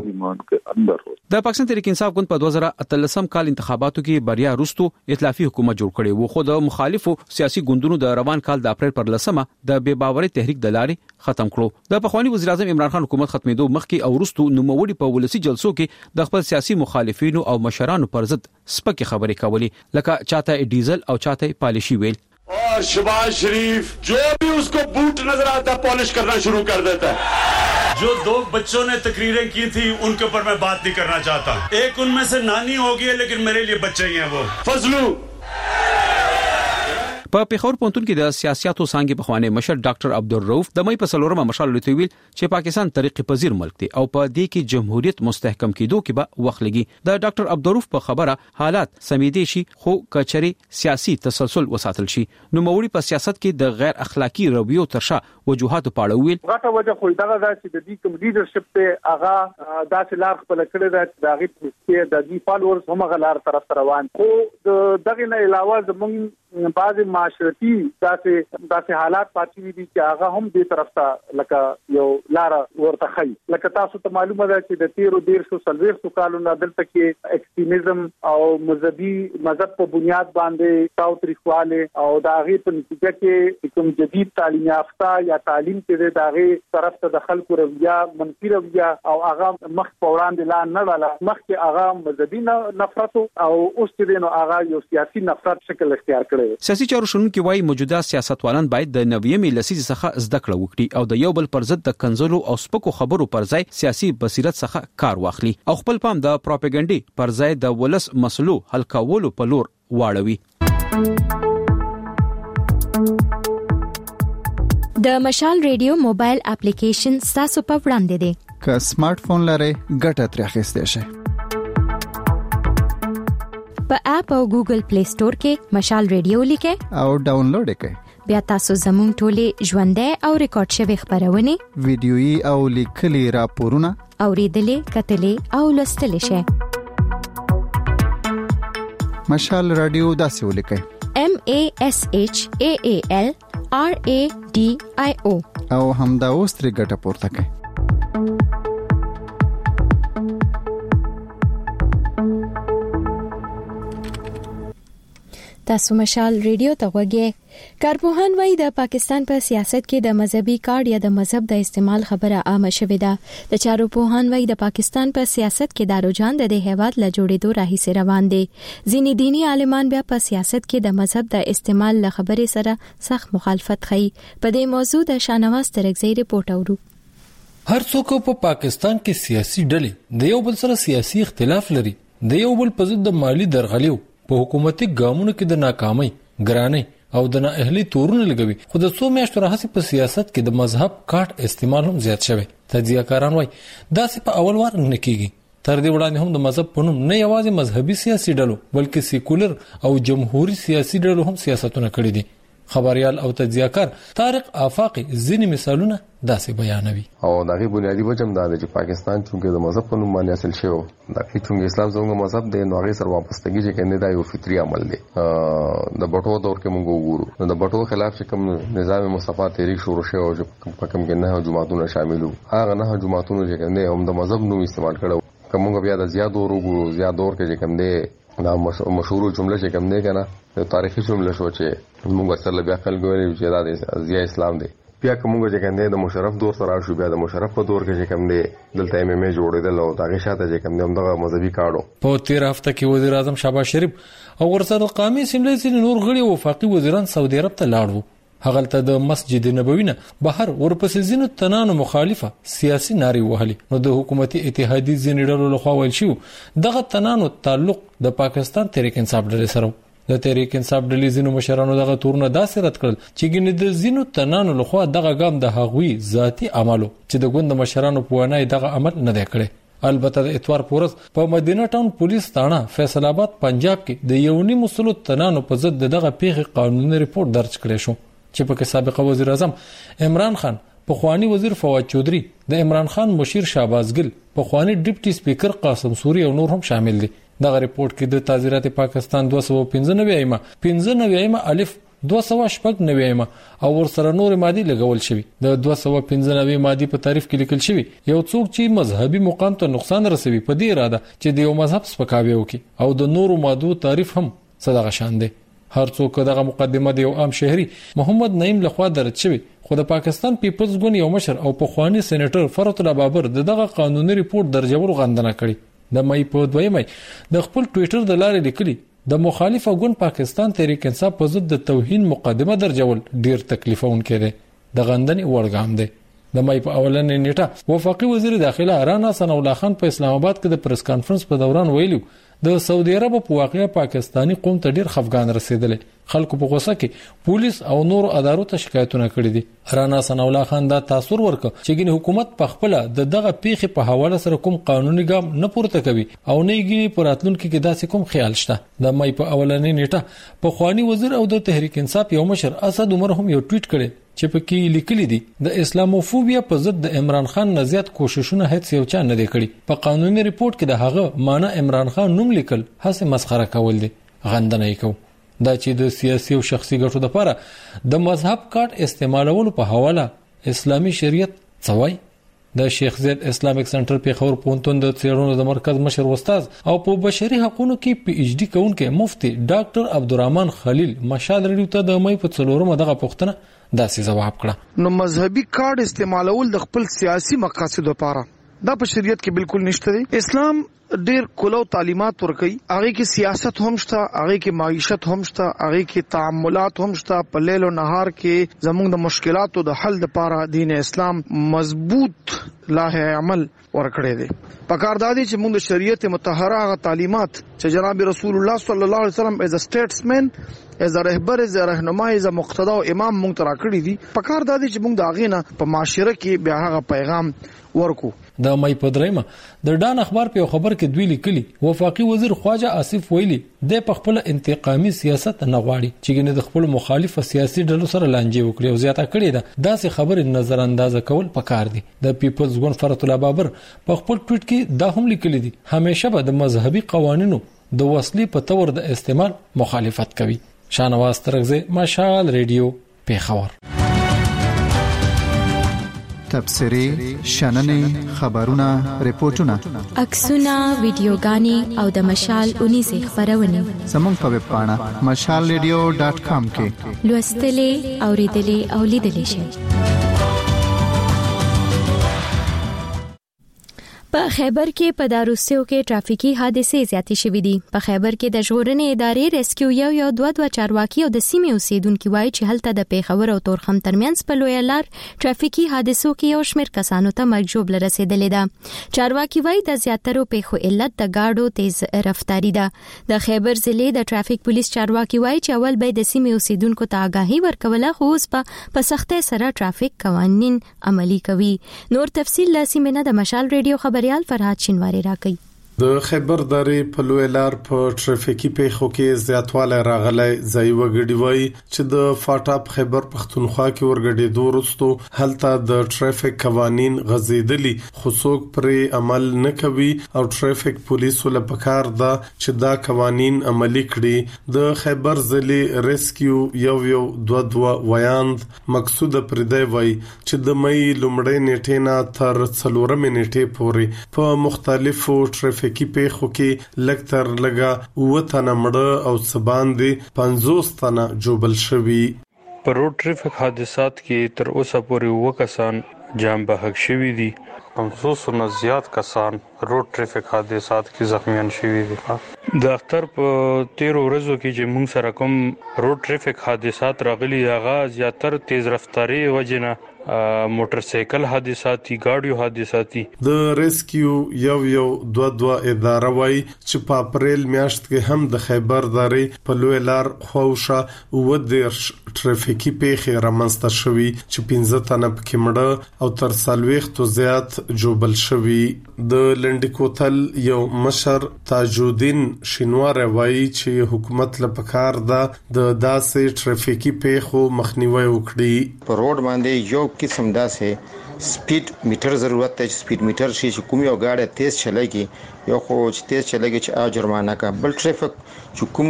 وو. د پاکستان تحریک انصاف ګوند په 2013 کال انتخاباتو کې بریا وروسته ائتلافي حکومت جوړ کړی وو، خو د مخالفو سیاسي ګوندونو د روان کال د اپریل پر 10 د بے باوري تحریک د لارې ختم کړو. د پخوانی وزیر اعظم عمران خان حکومت ختمېدو مخکې او وروسته نوموړي په ولسی جلسو کې د خپل سیاسي مخالفینو او مشرانو پر ضد سپکې خبرې کولې، لکه چاته ډیزل او چاته پالیشي ویل. और शहबाज शरीफ जो भी उसको बूट नजर आता पॉलिश करना शुरू कर देता है. जो 2 बच्चों ने तकरीरें की थी उनके ऊपर मैं बात नहीं करना चाहता. एक उनमें से नानी होगी है लेकिन मेरे लिए बच्चे ही हैं वो फजलू. په پیښور پونتون کې د سیاستو څنګه بخوانه مشر ډاکټر عبدالرؤف د مې په سلورمه مشال لته ویل چې پاکستان طریقې پذیر ملک دی او په دې کې جمهوریت مستحکم کېدو کې به وخت لګي. د ډاکټر عبدالرؤف په خبره حالات سمیدي شي خو کچري سیاسي تسلسل وساتل شي. نو موري په سیاست کې د غیر اخلاقی رویو ترشا وجوهات په اړه ویل. غټه وجه خو دا چې د دې کوم لیډرشپ ته هغه داسې لار خپل کړی دا چې داغه چې د دې فالوورز هم غلار طرف روان خو دغه نه علاوه زمونږ بعض معاشرتي داسې حالات پاتې دي چې هغه هم دې طرف ته لکه یو لار ورته خي. لکه تاسو ته معلومه ده چې د 13 کالونو دلته کې ایکستریمزم او مذهب په بنیاد باندې تاوتریخواله او د هغه په نتیجه کې کوم جدید تعلیم یافته یا تعلیم کې د هغه طرف ته د خلکو رویه منفي رویه او هغه مخ په وړاندې لا نه لاله مخکې هغه مذهبي نفرت او اوس چې نو هغه یو سیاسي نفرت شکل اختیار کړی. سیاسي چارو شنونکي وايي موجوده سیاستوالان باید د 90 لسیزې څخه زده کړه وکړي او د یو بل پر ضد د کنزلو او سپکو خبرو پر ځای سیاسي بصیرت څخه کار واخلي او خپل پام د پروپاګاندا پر ځای د ولس مسلو حل کولو په لور واړوي. د مشال ریډیو موبایل اپلیکیشن تاسو په وړاندې دی. که سمارټ فون لرئ ګټه ترې اخیستئ شئ. په اپ او ګوګل پلی سٹور کې مشال ریډیو لیکئ او ډاونلوډ کړئ. بیا تاسو زموږ ټولې ژوندۍ او ریکارډ شوی خبرونه ویډیويي او لیکلي راپورونه اوریدلې کتلې او لوستلې شئ. مشال رادیو داسې ولیکئ MASHAAL RADIO او همدا اوس ترې ګټه پورته کړئ. تاسو مشال ریډیو ته وګورئ. کارپوهان وايي د پاکستان په سیاست کې د مذهبي کارت یا د مذهب د استعمال خبره عامه شوې ده. د چارو پوهان وايي د پاکستان په سیاست کې دا رجحان د هیواد له جوړېدو راهیسې روان دی. ځینې دینی عالمان بیا په سیاست کې د مذهب د استعمال له خبرې سره سخت مخالفت کوي. په دې موضوع د شانواز ترکزی رپورټ اورو. هر څوک په پاکستان کې سیاسي ډلې د یو بل سره سیاسي اختلاف لري. د یو بل په ضد د مالی درغلیو په حکومتي ګامونو کې د ناکامۍ، ګرانۍ او د نااهلي تورونه لګوي. خو د څو میاشتو راهیسې په سیاست کې د مذهب کارت استعمال هم زیات شوی. تجزیه‌کاران وايي داسې په اول وار نه کیږي. تر دې وړاندې هم د مذهب په نوم نه یوازې مذهبي سیاسي ډلو بلکې سیکولر او جمهوریت سیاسي ډلو هم سیاستونه کړي دي. خبريال او تجزیه‌کار طارق آفاقي ځینې مثالونه داسې بیانوي. او دغه بنیادی وجه دا دی چې پاکستان چې د مذهب په نوم باندې اصل شوی دا چې اسلام زموږ مذهب دی نو هغه سره واپستګي چې کنده دا یو فطري عمل دی. د بټو دور کې موږ وګورو د بټو خلاف چې کوم نظام مصطفی تحریک شروع شوی او په کوم کې نه جماعتونه شامل وو هغه نه جماعتونه چې کنده هم د مذهب نوم استعمال کړو. کوم بیا د زیات دور وګورو زیات دور کې چې کنده دا مشهور جمله چې کوم دی کنه د تاریخي جمله شو چې موږ سره بیا خلک ویل چې دا د ازیا اسلام دی. بیا کومه چې کنده د مشرف دور سره شو بیا د مشرف په دور کې چې کوم دی دلته ایم ام ای جوړېدل او دغه شاته چې کوم دی هم د مذهبي کارډو. په 13 هفته کې وزیر اعظم شهباز شریف او ورسره قومي اسمبلی سره نور غړي وفاقي وزیران سعودي عرب ته لاړو. هغه ته د مسجد نبوي نه بهر ورپسې زینو تنانو مخالفه سیاسي ناري وهلي. نو د حکومتي اتحادیې ځینې ډلو لخوا ویل شو دغه تنانو تعلق د پاکستان تحریک انصاف ډلې سره. د تحریک انصاف ډلې زینو مشرانو دغه تورونه داسې رد کړل چې ګنې د زینو تنانو لخوا دغه ګام د هغوی ذاتی عملو چې د ګوند مشرانو په وانای دغه عمل نه دی کړی. البته د اتوار پورس په مدینه ټاون پولیس تھانه فیصل آباد پنجاب کې د یونی مسلو تنانو په ضد دغه پیښې قانوني ریپورت درج کړی شو چې په کې سابقه وزیر اعظم عمران خان، په خوانی وزیر فواد چودري، د عمران خان مشیر شهباز ګل، په خوانی ډیپټي سپیکر قاسم سوري او نور هم شامل دي. دغه ریپورت کې د تعزیرات پاکستان 295 ایمه 95 ایمه الف 296 ایمه او ورسره نور مادي لګول شوی. د 295 مادي په تعریف کې لیکل شوی یو څوک چې مذهبي مقام ته نقصان رسوي په دې اراده چې د یو مذهب سپکاوی وکړي او د نورو مادو تعریف هم صدقه شان دی. هر څوک دغه مقدمه د یو عام شهري محمد نعیم لخوا درج شوی. خو د پاکستان پیپلز ګوند یو مشر او په خوانی سېنیټر فرات الله بابر دغه قانوني ریپورت درجول غندنه کړي. د مې په 2 مې د خپل ټوئیټر د لارې لیکلي د مخالف ګوند پاکستان تحریک انصاف په ضد د توهین مقدمه درجول ډیر تکلیفونکې ده. د غندنې وړګام ده. د مې په اولنې نیټه وفاقي وزیر داخله رانا ثنا الله خان په اسلام آباد کې د پریس کانفرنس په دوران ویلو د سعودي عرب په واقعیا پاکستانی قوم ته ډیر خفګان رسیدل. خلکو په غوسه کې پولیس او نور ادارو ته شکایتونه کړې دي. رانا ثنا الله خان دا تاثیر ورک چې ګینه حکومت په خپل دغه پیښه په حواله سره کوم قانوني ګام نه پورته کوي او نه ګینه پراتلونکو کې داسې کوم خیال شته. د مې په اولنې نیټه په خوانی وزیر او د تحریک انصاف یو مشر اسد عمر هم یو ټویټ کړي چې په کې لیکلي دي د اسلاموفوبیا په ضد د عمران خان نه زیات کوششونه هیڅ یو چا نه دی کړی. په قانوني ریپورت کې د هغه معنی عمران خان نوم لیکل هڅه مسخره کول دي. غندنه یې کو دا چې د سیاسي او شخصي ګټو لپاره د مذهب کارت استعمالولو په حواله اسلامي شریعت څوای. د شیخ زید اسلامیک سنټر په خور پونتون د څېړنو د مرکز مشر استاد او په بشري حقوقو کې پی ایچ ډي کوونکې مفتي ډاکټر عبدالرحمن خلیل مشال ریډیو ته د مې په څلورمه دغه پوښتنه داسې جواب کړه. نو مذهبي کارت استعمالول د خپل سیاسي مقاصد لپاره دا په شریعت کې بالکل نشته دی. اسلام ډیر کولو تعلیمات ورکي، هغه کې سیاست هم شته، هغه کې معیشت هم شته، هغه کې تعاملات هم شته. په لیل او نهار کې زموږ د مشکلاتو د حل لپاره دین اسلام مضبوط لایحه عمل ورکړي دي. پکاردادي چې موږ د شریعت مطهره هغه تعلیمات چې جناب رسول الله صلی الله علیه وسلم از ا سټیټسمن از ا رهبر از ا رهنما از ا مقتدا او امام موږ ترا کړی دي. پکاردادي چې موږ د اغینه په معاشره کې بیا هغه پیغام ورکو. د مې په دریمه د ډان اخبار په خبر کې دوی لیکلي وفاقي وزیر خواجه آصف ویلي د په خپل انتقامي سیاست نه غواړي چې ګنې د خپل مخالف سیاسي ډلو سره لانجه وکړي او زیاته کړي ده. داسې خبرې نظر انداز کول پکار دي. د پیپلز ګوند فرات الله بابر په خپل ټویټ کې دا هم لیکلي دي همیشه به د مذهبي قوانینو د وسلې په تور د استعمال مخالفت کوي. شانواز ترکزی مشال ریډیو پیښور. تبصرې شننې خبرونه ریپورتونه عکسونه ویډیوګانې او د مشال 19 خبرونه زموږ په ویب پاڼه mashalradio.com کې لوستلې اوریدلې او لیدلې شئ. په خیبر کې په داروسیو کې ټرافیکي حادثې زیاتې شوې دي. په خیبر کې د ژغورنې ادارې ریسکیو یو دوه چارواکي او د سیمې اوسیدونکو وایي چې هلته د پیښور او تورخم ترمنځ په لوی لار ټرافیکي حادثو کې یو شمېر کسانو ته مرګ ژوبله رسیدلې ده. چارواکي وایي د زیاترو پیښو علت د گاډو تیز رفتاری ده. د خیبر ضلع د ټرافیک پولیس چارواکي وایي چې اول به د سیمې اوسیدونکو ته آگاهي ورکوله، خو اوس په سختۍ سره ټرافیک قوانین عملي کوي. نور تفصیل له سیمې نه د مشال ریډیو خبريال فرحات شینواری راکړي. د خیبر درې په لوی لار په ټرافیکي پیښو کې زیاتوالی راغلی. ځای وګړي وایي چې د فاټاپ خیبر پښتونخوا کې ورګډېدو وروسته هلته د ټرافیک قوانین غځېدلي، خو څوک پرې عمل نه کوي او ټرافیک پولیسو له پکار ده چې دا قوانین عملي کړي. د خیبر ضلع ریسکیو یو دوه ویاند مقصود پردی وایي چې د مې لومړۍ نیټې نه تر 4 نیټې پورې په مختلفو ټرافیک کی پیښو کې لکتر لگا وطن مړه او سبان دي 50 تنه جوبل شوی. په روډ ټریفیک حادثات کې تر اوسه پورې 2 کسان جان بحق شوی دي. 500 نه زیات کسان روډ ټریفیک حادثات کې زخمیان شوی دي. د اختر په 13 ورځو کې چې موږ سره کوم روډ ټریفیک حادثات راغلي هغه زیاتر تیز رفتاری وجنه موټر سایکل حادثاتي گاډیو حادثاتي. د ریسکیو یو دوه اداره وای چې په اپریل میاشت کې هم د خیبر درې په لوی لار خوښه و د ټرافیکي پیښې رامنځته شوې چې 15 تنه پکې مړه او تر 40 زیات جوبل شوي. د لنډکوتل یو مشر تاجودین شینوار وای چې حکومت لپاره د داسې ټرافیکي پیښو مخنیوي وکړي. په روډ باندې یو قسم داسې سپیډ میټر ضرورت دی چې سپیډ میټر شي چې کوم یو گاډي تیز چلایږي یو خو چې تیز چلایږي چې جرمانه کا بل ټریفیک چې کوم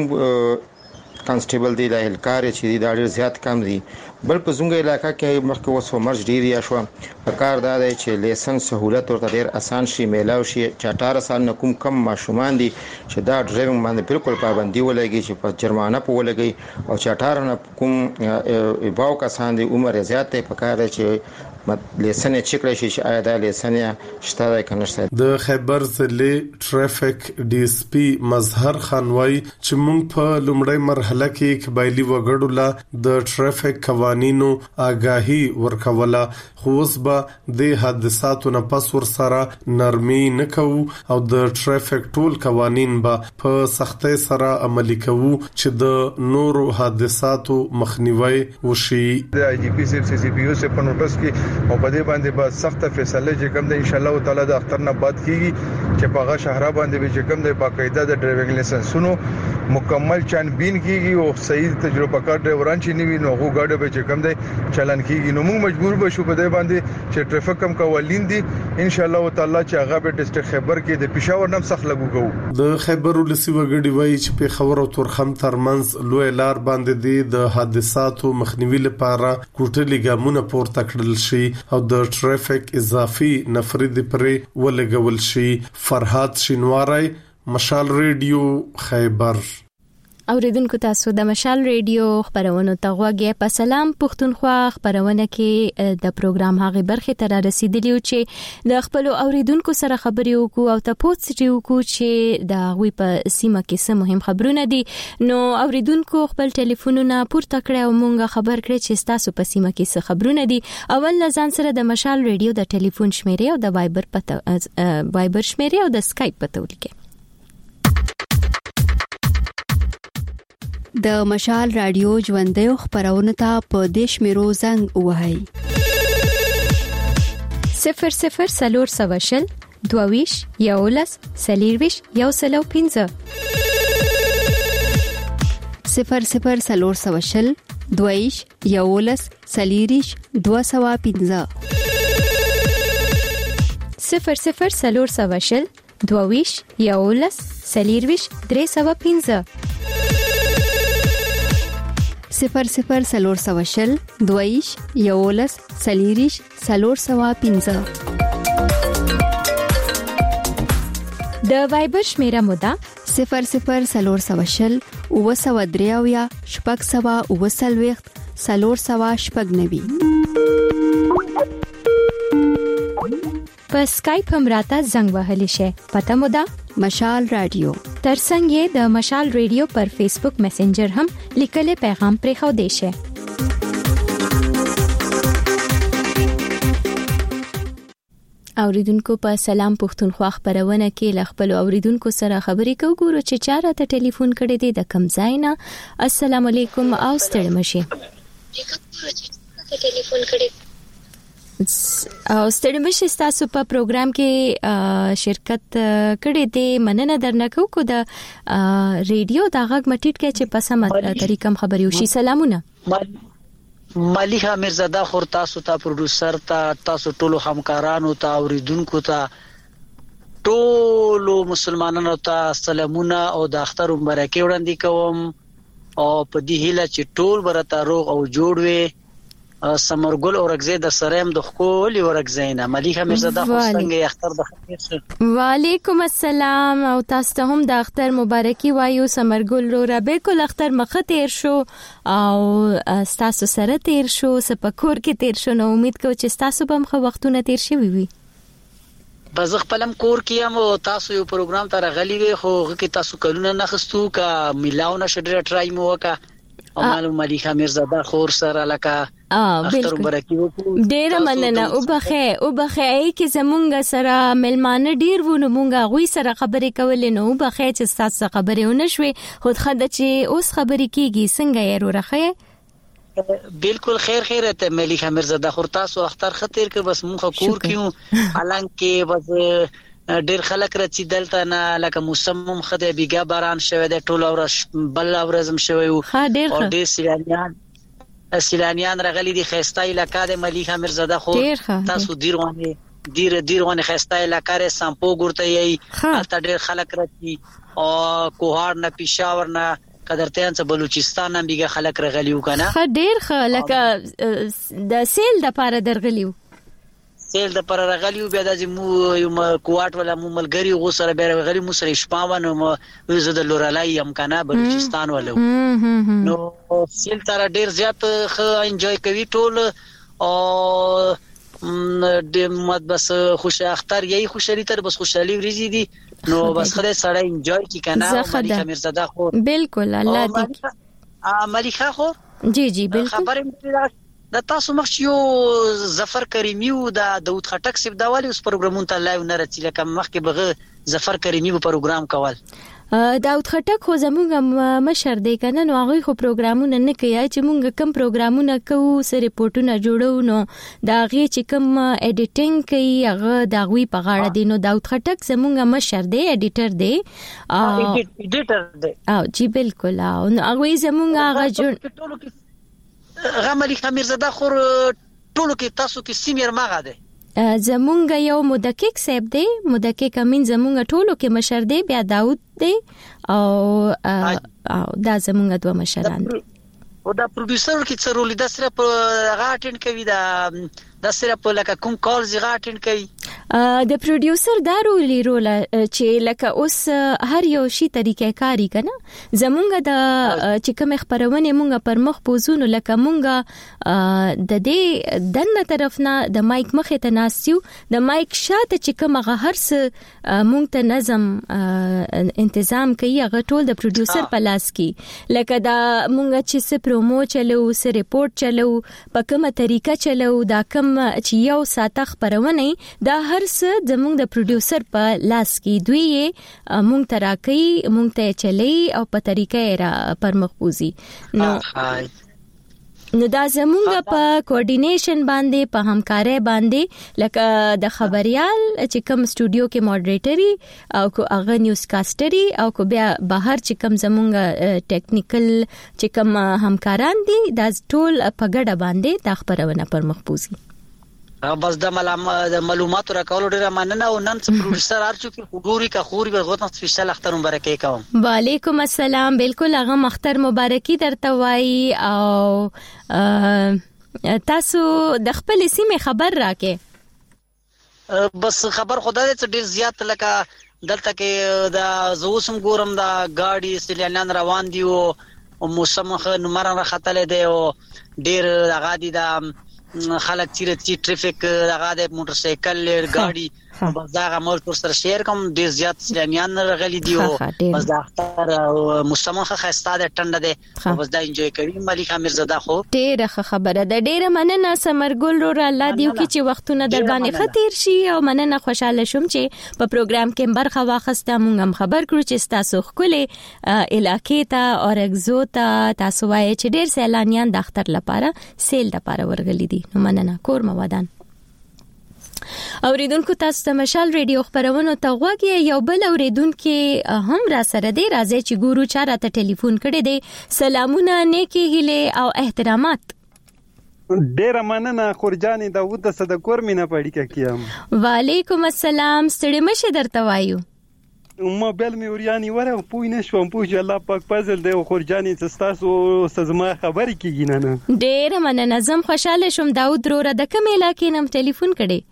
کانسټیبل دی لا هلکار چې دی دا ډیر زیات کم دی. بل په زونګ علاقہ کې مخکې وسو مرج ډیر یا شو کار دا دی چې لیسن سہولت ورته ډیر اسان شي میلاو شي. 18 سال نه کم ماشومان دي چې دا ډرایوینګ باندې بالکل پابندي ولګي چې په جرمانه په ولګي او 18 نه کوم باو کسان دي عمر زیات دی په کار چې لیسن چیک راشي چې آیا دا لیسن شته یا کنه. د خیبر ضلع ټرافیک ډي اس پی مظهر خان وای چې موږ په لومړی مرحله کې قبایلی وګړو لا د ټرافیک قوانینو آگاهی ورکوله، خو اوس به د حادثاتو نه پس ور سره نرمي نکوو او د ټرافیک ټول قوانین به په سختۍ سره عملي کوو چې د نورو حادثاتو مخنیوي وشي. د آی جی پی سی سی پی یو سے په نوټس کې او په دې باندې به سخت فیصله چې کوم د ان شاء الله تعالی د اختر نه بعد کیږي چې په هغه شهر باندې به چې کوم د باقاعده د ډرایوینګ لایسنسونو مکمل چانبین کیږي او صحیح تجربه کار ډرایوران چې نیوي نو هغه ګاډي به چې کوم د چلن کیږي. نو موږ مجبور به شو په دې باندې چې ټریفیک کم قوانین دي ان شاء الله تعالی چې هغه به ډیسټریکټ خیبر کې د پېښور نم سخت لګو کوو. د خیبر ولسی وګړي وایي چې په خبر او تورخم ترمنځ لوی لار باندې د حادثاتو مخنیوي لپاره کوټلي ګامونه پورته کړل شي او د ټرافیک اضافي نفرې د پرې ولګول شي. فرحات شینواری، مشال ریډیو، خیبر. اوریدونکو تاسو د مشال ریډیو خبرونه ته غوږی په سلام پښتونخوا خبرونه کې د پروګرام هغه برخه تر رسیدلی چې د خپل اوریدونکو سره خبرې وکړو او تاسو وکړو چې د غوي په سیمه کې څه مهم خبرونه دي. نو اوریدونکو خپل ټلیفونونه پورته کړئ او مونږه خبر کړئ چې تاسو په سیمه کې څه خبرونه دي. اول لزان سره د مشال ریډیو د ټلیفون شمیره او د وایبر شمیره او د اسکایپ پته ولیکئ. د مشال رادیو ژوندۍ خبرونه ته په دیش میرو زنګ وهاي 00 22 یولس سلیرویش یو سلو 15 00 22 یولس سلیریش 215 00 22 یولس سلیرویش 315 00 22 11 سلیریش 315. د وایبر شمیره مودا 00 اوسودریاویا شپږ سوا اوسلويخت 390. په اسکایپ هم راته زنګ وهلی شي. پته مو ده مشال رادیو. ترڅنګ د مشال رادیو پر فیسبوک میسنجر هم لیکلي پیغام پرې خو دی شي. اوریدونکو په سلام پښتونخوا خبرونه کې ل خپل اوریدونکو سره خبرې کوو. ګورو چې چاره ته ټلیفون کړی دی د کم ځای نه. السلام علیکم او ستړي مشي. او ستړي مشي تاسو په پروګرام کې شرکت کړی دی. مننه درنه کو د ریډیو دا غږ مټیټ کې چې په سمه طریقه خبري وشي. سلامونه. ملیحه میرزاده خور تاسو ته پروډوسر ته تاسو ټولو همکارانو ته اوریدونکو ته ټولو مسلمانانو ته سلامونه او د اختر مبارکي وړاندې کوم او په دې هیله چې ټول برته روغ او جوړ وي. سمرګل اورګزې د سریم د خپل اورګزینا ملیحه میرزاده خو څنګه اختر د خیر. وعلیکم السلام او تاسو ته هم د اختر مبارکي وایو. سمرګل رو را بالکل اختر مخه تیر شو او تاسو سره تیر شو سپکور کې تیر شو. نو امید کوم چې تاسو به مخه وختونه تیر شي وي. بس خپلم کور کې هم تاسو یو پروګرام ته راغلی وي خو کې تاسو کلونه نخستو کا ملاونه شډره ټرای مو وکا او معلومه ملیحه میرزاده خور سره لکه اختر مبارکي وکړو. ډیر مننه. او بخې کې زمونږ سره ملمانه ډیر وونه مونږه غوي سره خبرې کولې. نو بخې چې تاسو خبرې ونه شوي خود خدای چې اوس خبرې کیږي څنګه یې ورخه. بالکل خیر ته ملیحه میرزاده خور تاسو اختر خطر کې بس مونږه کور کیو حالانکه بس ډیر خلک راځي دلته نه لکه موسم خدای بیګا باران شوه د ټول اورش بل اورزم شوه او ډیر سیلانیان راغلي دي. خيسته علاقہ د ملیحه میرزاده خو تاسو ډیروانه خيسته علاقہ ر سامپو ګورته یي البته ډیر خلک راځي او کوهار نه پېښور نه قدرتيان څخه بلوچستان هم بیګه خلک راغلیو کنه. ډیر خلک د سیل د پاره درغلیو. سیل د پر راغلیو بیا د مو یو کوټ ولا مو ملګری غو سره به راغلی مو سره شپاونه مو زه د لورالای هم کنه بلوچستان ولو. نو سیل تر ډیر زیات انجوای کوي ټول او د مد بس خوش اختر یی خوشالي تر بس خوشالي وريزي دي. نو بس خدای سره انجوای کی کنه. ملیحه میرزاده خو بالکل الله دې ملیحه خو جی بالکل خبره د تاسو مخ یو ظفر کریمی او د داوود خټک سیب داوالي اوس پروګرامون ته لایو نه راځي لکه مخکې بغه ظفر کریمی په پروګرام کول. داوود خټک خو زموږ مشر دی کنه. نو هغه خو پروګرامونه نه کوي چې مونږ کم پروګرامونه کوو سره ریپورتونه جوړو. نو دا غي چې کم اډیټینګ کوي هغه دا غوي په غاړه دی. نو داوود خټک زموږ مشر دی اډیټر دی او جی بالکل. او هغه زموږ هغه جوړ ملیحه میرزاده خور ټولو کې تاسو کې سیمیر ماغه ده. زمونږ یو مدقق صاحب دی. مدقق امین زمونږ ټولو کې مشر دی. بیا داوود دی او دا زمونږ دوه مشران دي. او دا پروډوسر کې څه رول د سره په غاټن کوي د سره په لکه کوم کال زی غاټن کوي. د پروډوسر دا رول چې لکه اوس هر یو شی طریقې کاری کنه. زمونږ د چې کوم خبرونه مونږ پر مخ پوزونو لکه مونږ د دې دنه طرف نه د مایک مخه ته ناسیو د مایک شاته چې کوم هر څه مونږ ته نظم تنظیم کوي هغه ټول د پروډوسر په لاس کې. لکه دا مونږ چې څه پرومو چلو څه ریپورت چلو په کومه طریقه چلو دا کوم چې یو ساته خبرونه دا هر څه زموږ د پروډوسر په لاس کې دوی مونږ تراکي مونږ ته چلی او په طریقې را پر مخبوزي. نو دا زمونږ په کوارډینیشن باندې په همکارۍ باندې لکه د خبريال چې کوم استودیو کې ماډریټري او کو اغه نیوز کاستري او کو بیا بهر چې کوم زمونږ ټیکنیکل چې کوم همکاران دي دا ټول په ګډه باندې د خبرونه پر مخبوزي. بس د معلوماتو راکول ډیره مننه او نن څه پروډوسر ارچو کې ګوري کا خوري غوته سپیشل اختر مبارکي کوم. وعلیکم السلام. بالکل هغه اختر مبارکي درته وای او تاسو د خپل سیمه خبر راکې. بس خبر خدای دې ډیر زیات لکه دلته کې د زوسم ګورم دا گاډي سیلانیان روان دي او موسم خه نمبر راخته دی او ډیر هغه دي د خلک چې ټریفیک هغه د موټر سایکل گاډي بس دا غمول پر سره شیر کوم ډیر زیات سیلانیان راغلي دي او بس دا اختر موسم خه خسته ده ټنډه ده بس دا انجوای کوي. ملک امیر زاده خو ډیره خبره ده. ډیره مننه سمرګل رو الله دیو کې چې وختونه در باندې خطر شي او مننه خوشاله شوم چې په پروګرام کې برخه واخسته. مونږ هم خبر کړو چې تاسو خپل علاقې ته اورګزو ته تاسو وایي چې ډیر سیلانیان د اختر لپاره سیل لپاره ورغلي دي. نو مننه کور موادان. اوریدونکو تاسو د مشال ریډیو خبرونو ته غوږی یو بل اوریدونکو هم را سره دی. راځي چې ګورو چا راته ټلیفون کړی دی. سلامونه نیکی هیله او احترامات. ډیره مننه خورجان داوود د صدکور مینا پړی کیم. وعلیکم السلام. ستړي مشه درته وایو. موبایل می اوریانی وره پوی نشوم پوه الله پاک فضل دی خورجان تاسو سزما خبرې کیږي نه. ډیره مننه. زم خوشاله شوم داوود رو را د کوم علاقې نم ټلیفون کړی.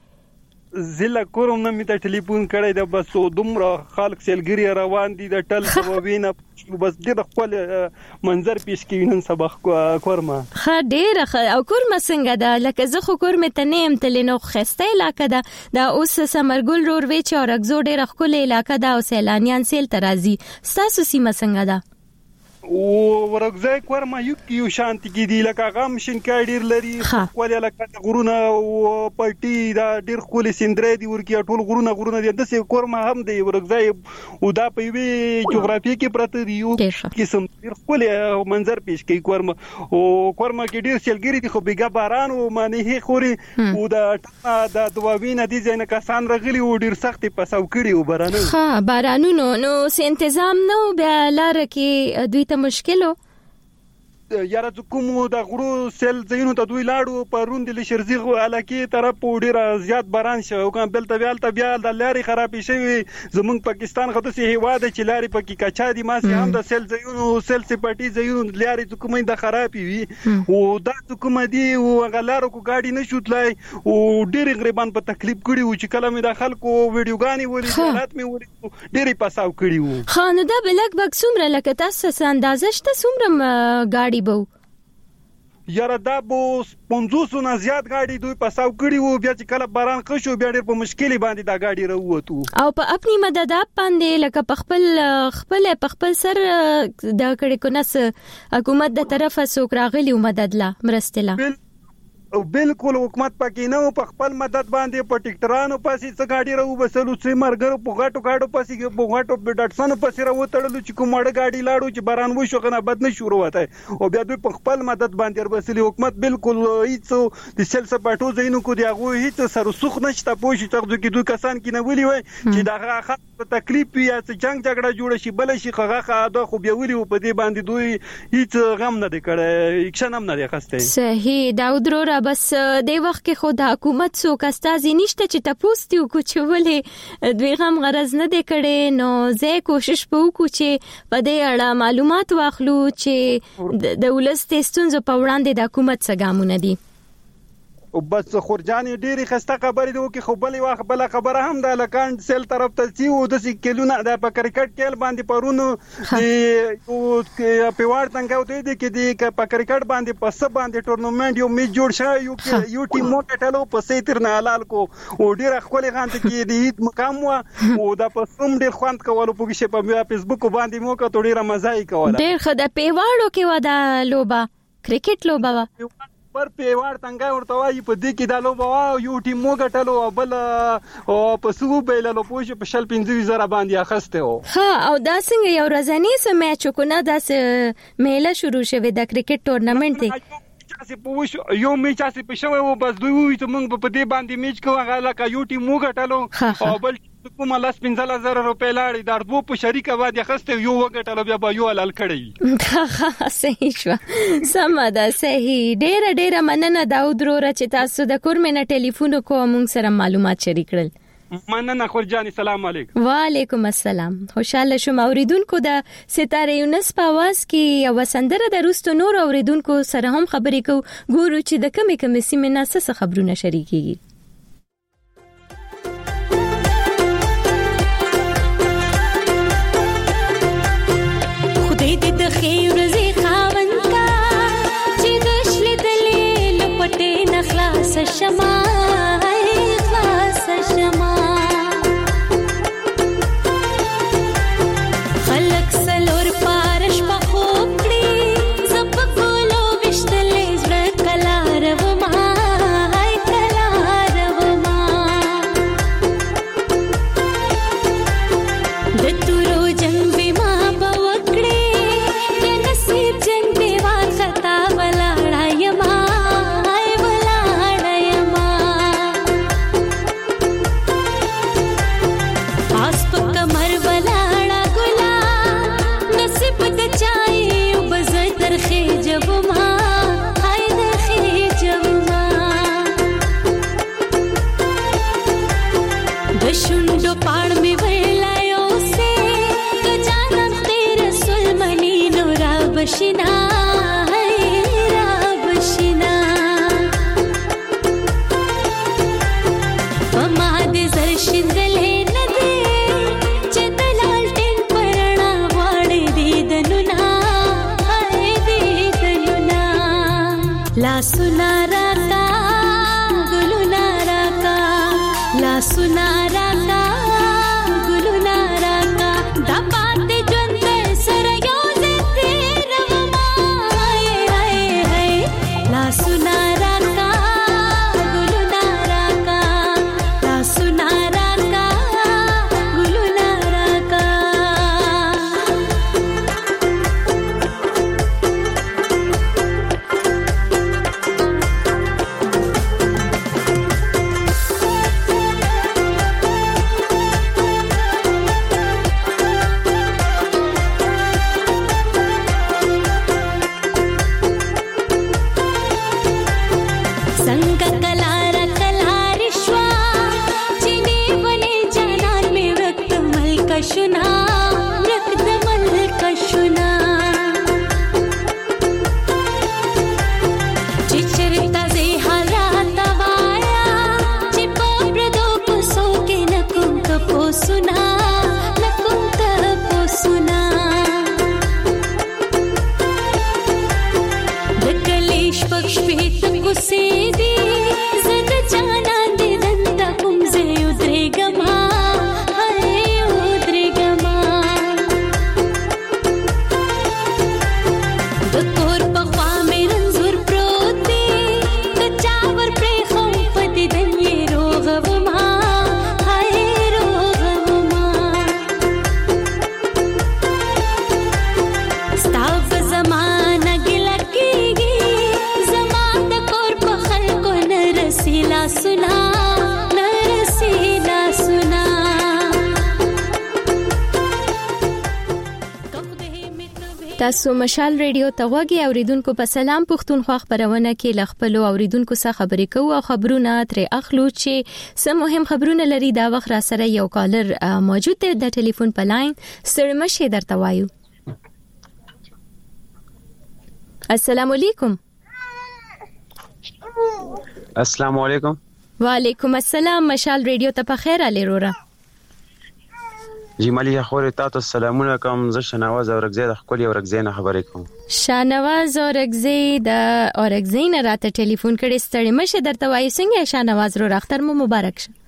زله کوم نه می ته ټلیفون کړی د بس دومره خلک سیلګری روان دي د ټل سببینه بس د خپل منظر پیش کوي نن سبا کورما. ډیره او کورما څنګه ده لکه زه خو کورم ته نیم تلنو خسته علاقه ده دا اوس سمرګل رور وی چې اورګزو ډیره خپل علاقه ده او سیلانیان سیل ترازی. تاسو سیمه څنګه ده؟ او ورغځای کورما یو شانتي کې دی لکه غم شینکای ډیر لري خپل لکه غرونه او پټي دا ډیر خپل سندرې دی ورکی ټول غرونه دي د سې کورما هم دی ورغځای او دا په وی جغرافي کې پرته دی یو قسم ډیر خپل منظر پیش کوي کورما او کورما کې ډیر سیلګری دي خو بیګا باران او معنی خوري او دا دواوینه دي ځنه کسان رغلی او ډیر سخت پساو کړي او بارانو بارانونو نو سه تنظیم نو بیا لار کې دوی مشکلو یاره کوم د غرو سیل زینو ته دوی لاړو په روند لشرزي علاقه طرف ډیره زیات باران شو او کوم بل ته بیا د لاري خرابې شوی زمونږ پاکستان خو د سي هواده چې لاري پکې کچا دي ما سي هم د سیل زینو سیل سپاټي زینو لاري کومې د خرابې وي او دا کوم دي او غلارو کو گاډي نشوتلای او ډیر غریبان په تکلیف کړي او چې کله مې د خلکو ویډیوګانی ولې حالات مې ولې ډیر پاساو کړي وو. خانو دا بلک بک سومره لکه تاسو اندازه شته سومره گاډي بو یاره دا بو 500 نه زیات گاډي دوی پساو کړي وو بیا چې کله باران خشو بیا ډېر په مشکل باندې دا گاډي راووتو او په خپل مدد باندې لکه په خپل سر د کړي کو نس حکومت د طرفه سوک راغلی مدد لا مرستلا او بالکل حکومت پکې نه په خپل مدد باندې په ټیکټرانو پاسې څه گاډي راو بسلو چې مرګرو په غاټو پاسې په غاټو ډټسن پاسې راو تړلو چې کومړه گاډي لاړو چې باران وشو غنه بد نه شروع وته او بیا دوی په خپل مدد باندې وربسلي حکومت بالکل هیڅ د سیل سپاټو زینو کو دی هغه هیڅ سرسخ نشته پوښي چې دوی کسان کې نه ولي وای چې دا خاطر تکلیف یا جنگ جګړه جوړ شي بل شي خغه دا خو بیا ولي په دې باندې دوی هیڅ غم نه دی کړی اکشن هم نه دی خسته. صحیح داود رو بس د وخت کې خو د حکومت سو کستازي نشته چې تاسو ته کوچولې دوی هم غرض نه دی کړي نو زه کوشش وکړم چې په دې اړه معلومات واخلو چې د ولست ستونزو په وړاندې د حکومت څخه ګامونه دي. او بس خورجانې ډېری خسته خبرې دی او خو بل خبره هم د لکان سیل طرف ته سی او د سکلونه د په کرکټ کېل باندې پرونو او پیوار څنګه وته دي کې د په کرکټ باندې په سب باندې ټورنمنت یو میچ جوړ شوی یو ټیم مو کټلو په سیتر نه حلال کو او ډېر خپل غانت کې د هیڅ مقام او د پسوم ډېر خوند کولو په کې په فیسبوک باندې مو کا ډېر مزه یې کوله. ډېر خدای پیواړو کې ودا لوبا کرکټ لوبا پر پیوار څنګه ورته وایي په دې کې د لوبوا یو ټیم مو ګټلو او بل او په سو بیللو پوښ په شل 15,000 باندې اخسته او او دا څنګه یو ورځنی سم میچ کو نه داس میله شروع شوه د کرکټ ټورنمنت دی چې په یو میچ چې په شوه او بس دوی ته موږ په دې باندې میچ کوو هغه لکه یو ټیم مو ګټلو او بل کومه 15,000 روپۍ لاړې دا دوه په شریکه باندې خسته یو وګټل بیا به یو حلال کړی صحیح شو سم ده صحیح ډېر مننه داود وروره چې تاسو د کورمنه ټلیفون کوو موږ سره معلومات شریک کړل مننه خورجان سلام علیکم وعلیکم السلام خوشاله شوم اوریدونکو د ستاره یونس په आवाज کې یو سندره د روستو نور اوریدونکو سره هم خبرې کو ګورو چې د کمی سیمه نه څه خبرونه شریکيږي د خیر زی خاوند کا چې د شل دلې لپټې نخلاص شمع خلاص شمع خلق سلور پارش په خوب کړي زب ګلو وشتلې زړه کلار و ما کلار و ما د تورو جنگ به ما بوکړي बशिना बशिना पमाद जर्शिंदले नदे चदलाल टेन परना वाड़े दीदनुना हाय दीदनुना ला सुना राका गुलुना राका ला सुना राका गुलुना राका दपाते जंते सरयो सुना राका गुलुना राका ला सुना राका गुलुना राका تاسو مشال ریډیو ته وګورئ اوریدونکو په سلام پښتونخوا خبرونه کې لخپلو اوریدونکو سره خبرې کوو او خبرونه تر اخلو چې سم مهم خبرونه لري دا وخت را سره یو کالر موجود دی د ټلیفون په لاین سرمشه درته وایو السلام علیکم السلام علیکم وعلیکم السلام مشال ریډیو ته په خیر علي رورا جی مالی خوري تاسو سلامونه کوم زه شناواز اورګزی د خپل اورګزی نه خبرې کوم شناواز اورګزی د اورګزی نه راته ټلیفون کړي ستړي مشه درته وایي څنګه شناواز رو اختر مو مبارک شه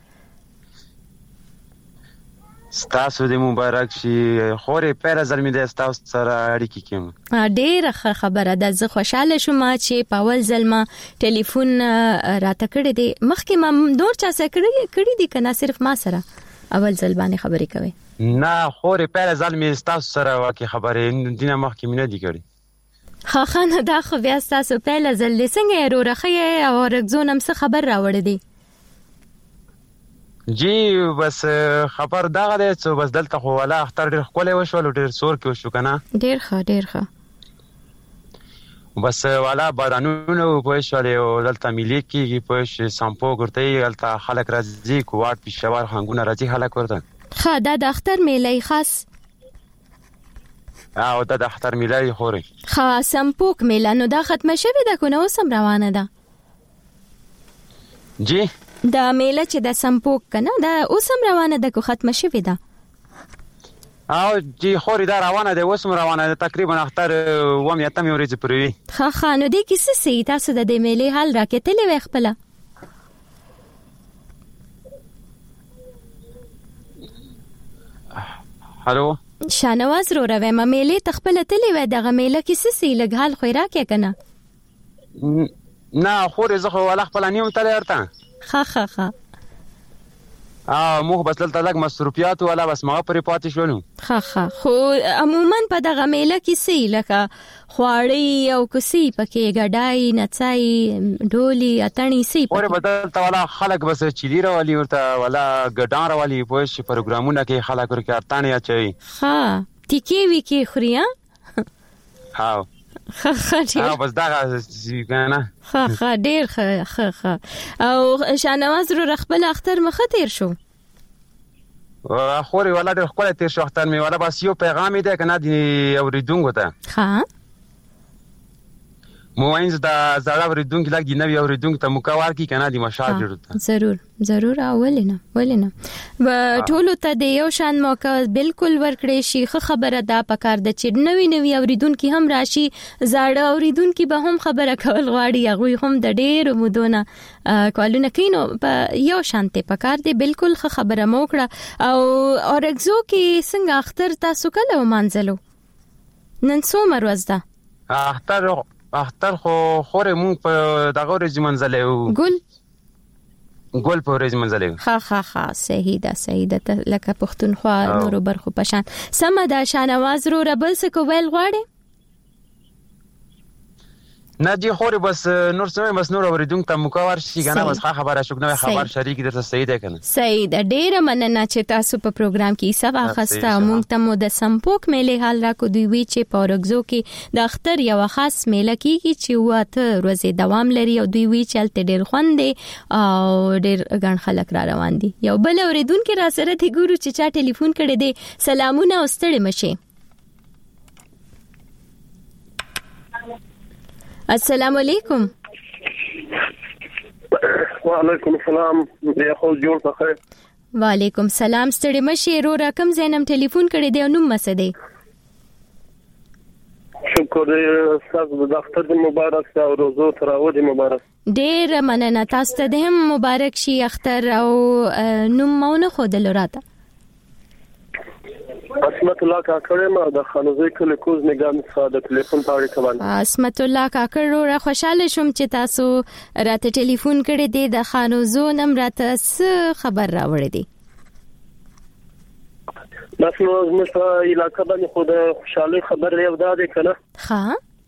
ستاسو دې مبارک شي خوري پیر زلمی د تاسو سره اړیکې کوم ډېر خبره ده زه خوشاله شوم چې پاول زلمه ټلیفون راته کړی دی مخکې ما نور چا سره کړی دی کنه صرف ما سره اول ځل باندې خبرې کوي نه خوري پیر زلمی تاسو سره واکه خبرې دینه مخکې مینه دی کړی خاخانه دا خو بیا تاسو پیر زل څنګه ورخه او رګزونم څه خبر راوړی دی جی بس خبر دغه دی چې بس دلته خو ولا اختر ډیر خولې وشو ډیر سور کې وشو کنه ډیر ښه بس والا بارانونو په شاله او دلته ملي کېږي په سامپو ګرځي دلته خلک راځي کوټ پېښور هنګونه راځي خلک ورته ها دا د اختر میلې خاص او دا د اختر میلې خوري ها سامپوک میله نو دا ختمه شوه د کو نو سم روانه ده جی دا میله چې د سامپوک کنه دا اوسم روانه ده کو ختمه شوه ده او جی خوري دا روانه ده اوسم روانه ده تقریبا اختر و مې اتمه ورځې پروي ها نو دې کیسه سي تاسو د دې میلې حل راکټلې وې خپل هالو شانواز رو روي ما میلې تخپل تلې وې دغه میله کیسه سي لګال خوراک یې کنه نه خوري زه خو ولا خپل نیوم تل ورته ها موږ بس دلته لګ مصروفیات ولا بس ما پرې پاتې شولو ها خو عموما په دغه میله کې سي لکه خواړی او کسي پکې غډای نڅای ډولي اتنی سي اور بدلته ولا خلک بس چيلي راولي ورته ولا غډان راولي په شي پروګرامونه کې خلک ورته ارتانه اچي ها ټیکی وی کې خوريا ها بس دا کنه ها ډیر ها او شانواز رو خپل اختر مخه تیر شو خوري ولا ډیر خپل تیر شو اختر می ولا بس یو پیغام دی کنه دی اوریدونکو ته ها موینز دا زړه اوریدونکو لګ دی نوې اوریدونکو ته مکوار کی کنه دی مشال جوړ ضرور اولنه و ټولو ته د یو شان موقع بالکل ورکړې شي خبره دا پکار د چې نوې اوریدونکو هم راشي زړه اوریدونکو به هم خبره کول غواړي هغه هم د ډېر مودونه کولونه کینو په یو شانته پکار دی بالکل خبره موکړه او اورګزو کې څنګه اختر تاسو کله ومانځلو نن څومره ورځ ده اختر خو خورې مونږ په دغه ورځ منځلې ګل په ورځ منځلې ها صحیح ده لکه پښتونخوا نورو برخو پشان سم ده شانواز رو ربل څه کول غواړي نه دی خوري بس نور څه بس نور اوریدونکو ته مکوار شي کنه بس خبره شو نو خبر شریک درته صحیح ده کنه صحیح ده ډیره مننه چې تاسو په پروګرام کې سبا خسته مونږ ته مو د سمپوک میلې حال را کو دوی وی چې پورګزو کې د اختر یو خاص میله کیږي چې واته ورځې دوام لري او دوی وی چلته ډیر خوندې او ډیر ګڼ خلک را روان دي یو بل اوریدونکو را سره دی ګورو چې چا ټلیفون کړي دي سلامونه او ستړي مشه السلام علیکم وعلیکم السلام یا خو جوړ بخیر وعلیکم سلام ستړي مشه رو رقم زینم ټلیفون کړي دی نو مسدي شکر تاسو د اختر مبارک او روزو تراود مبارک ډیر مننه تاسو ته هم مبارک شي اختر او نو مونږ خو دلراته اسمت الله کاکړ ما د خانوزي کله کوز نگام څخه د ټلیفون پاړې کوم اسمت الله کاکړ را خوشاله شوم چې تاسو راته ټلیفون کړی دی د خانوزو نم راته خبر راوړی دی نو زموږ علاقې باندې خو د خوشاله خبر یو دا دی کنه ها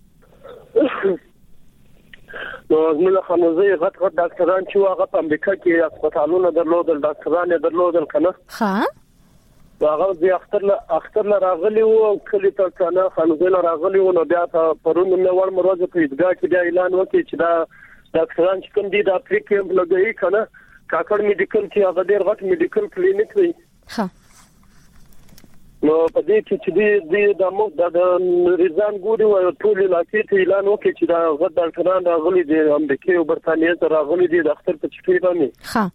نو زموږ خانوزي غټ ډاکټران چې هغه په امریکا کې هسپتالونه درلودل ډاکټران درلودل کنه ها هغه د اختر راغلی وو کلی ته کنه خانوزه راغلی وو نو بیا پرون نو ور مروزه په ایدګه کې بیا اعلان وکړي چې دا ډاکټران چې کوم دي د افریقا په لګي کنه کاکړ میډیکل چې هغه ډیر غټ میډیکل کلینیک دی ها نو په دې کې چې د مریضان ګوري او ټول علاقې ته اعلان وکړي چې دا غټ ډاکټران راغلي دي امریکا او برتانیې ته راغلي دي د اختر په چټي باندې ها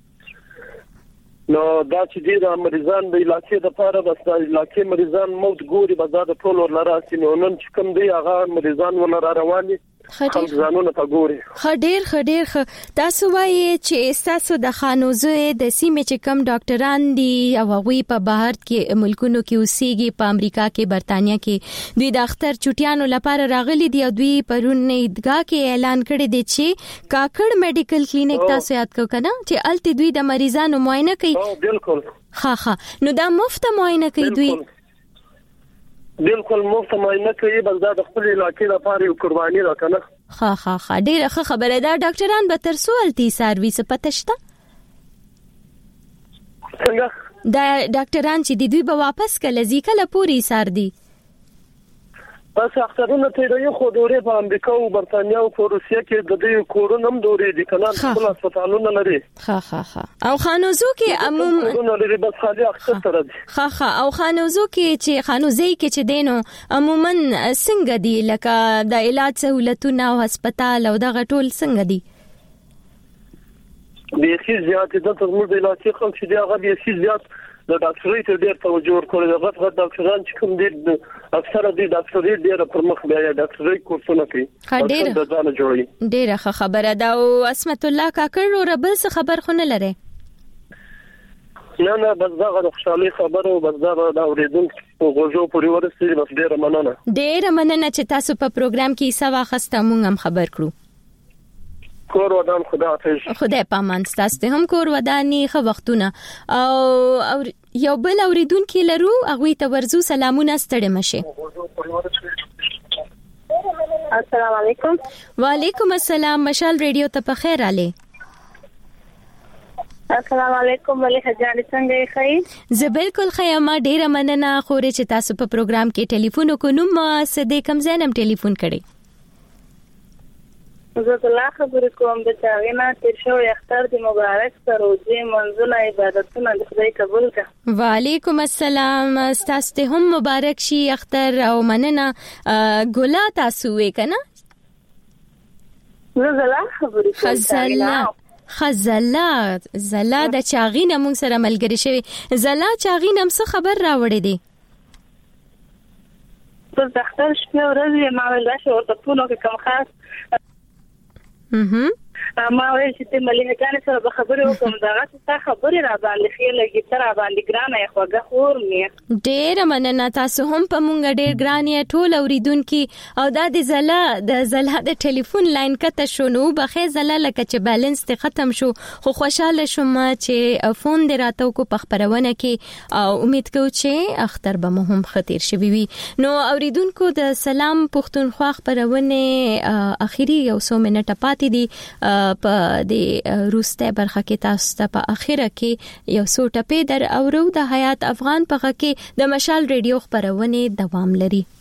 نو دا چې د مریضان د علاقې د پاره بس د علاقې مریضان موت ګوري بازار د ټول ورلراسي نو نن چې کوم دی هغه مریضان ولر رواني خلک ځانونه ته ګوري خډیر تاسو وایي چې تاسو د خانوزه د سیمې چې کم ډاکټران دي او هغه په بهر کې ملکونو کې اوسېږي په امریکا کې برتانیا کې دوی د اختر چټیانو لپاره راغلي دي او دوی پرون ایدګاه کې اعلان کړی دی چې کاکړ میډیکل کلینیک تاسو یاد کو کنه چې الته دوی د مریضانو معاینه کوي بالکل ها نو دا مفت معاینه کوي دوی بالکل مفت معاینه کوي بل دا د خپل علاقې لپاره یو قرباني ده کنه ها ډیره خبره ده ډاکټران به تر سوالتي سرویس پتهشته څنګه دا ډاکټران چې دوی به واپس کله ځکه پوری سار دي بس اخترونه ته دی خو دورې په امریکا او برتانیا او روسیا کې د دې کورونم دورې دي کنه خپل هسپتالونه لري او خانوزو کې عموما کورونه لري بس خالي اختر سره دي او خانوزو کې چې خانوزي کې چې دینو عموما څنګه دي لکه د علاج سہولتونه او هسپتال او دغه ټول څنګه دي به هیڅ زیات د ترمز د علاج خلک چې دی هغه به هیڅ زیات د ډاکټرۍ ته ډېر توجه ورکړي د غټ ډاکټران چې کوم دي اکثره دي ډاکټرۍ ډېر پر مخ بیا ډاکټرۍ کورسونه کوي ډېر ښه خبره ده او اسمت الله کاکړ او ربل څه خبر خو نه لري نه بس دا غو خوشالي خبره او بس دا د اوریدونکو غوږو پورې ورسېږي بس ډېر مننه چې تاسو په پروګرام کې حصہ واخسته مونږ هم خبر کړو کور ودان خدای پامان ستاسو ته هم کور وداني خو وختونه او یو بل اوریدونکو لرو هغه ته ورزو سلامونه ستړي مشه السلام علیکم وعلیکم السلام مشال ریډیو ته په خیر आले السلام علیکم ولې حجان څنګه ښه زه بالکل ښه ما ډیره مننه خورې چې تاسو په پروګرام کې ټلیفون وکونم سده کم زینم ټلیفون کړی زه الله خبرې کوم د چاغینا تیر شو اختر دی مبارک سروجي منځونه عبادتونه د خدای قبول کړه وعلیکم السلام تاسو ته هم مبارک شي اختر او مننه ګلا تاسو وې کنه زه الله خبرې کوم زلا د چاغینا مونږ سره ملګری شوی زلا چاغینا څه خبر راوړې دي په اختر شپه ورځ ما ول راشه ورته پونو کې کوم خاص ما وایي چې ملي هکانه سره به خبرې وکم دا څه خبرې را باندې خېلګي تر باندې ګرانه خوګه خور مې ډېر مننه تاسو هم په مونږ ډېر ګرانه ټول اوریدونکو او د زلا د ټلیفون لاین کته شو نو بخې زلا لکه چې بیلانس ته ختم شو خو خوشاله شوم چې فون دې راته کو په خبرونه کې او امید کوم چې اختر به مهم خطر شوي وي نو اوریدونکو د سلام پښتونخوا خبرونه اخیری یو 100 منټه پاتې دي په د روسته برخه کې تاسو ته په اخیره کې یو څو ټپې در اورو د حیات افغان په غږ کې د مشال ریډیو خبرونه دوام لري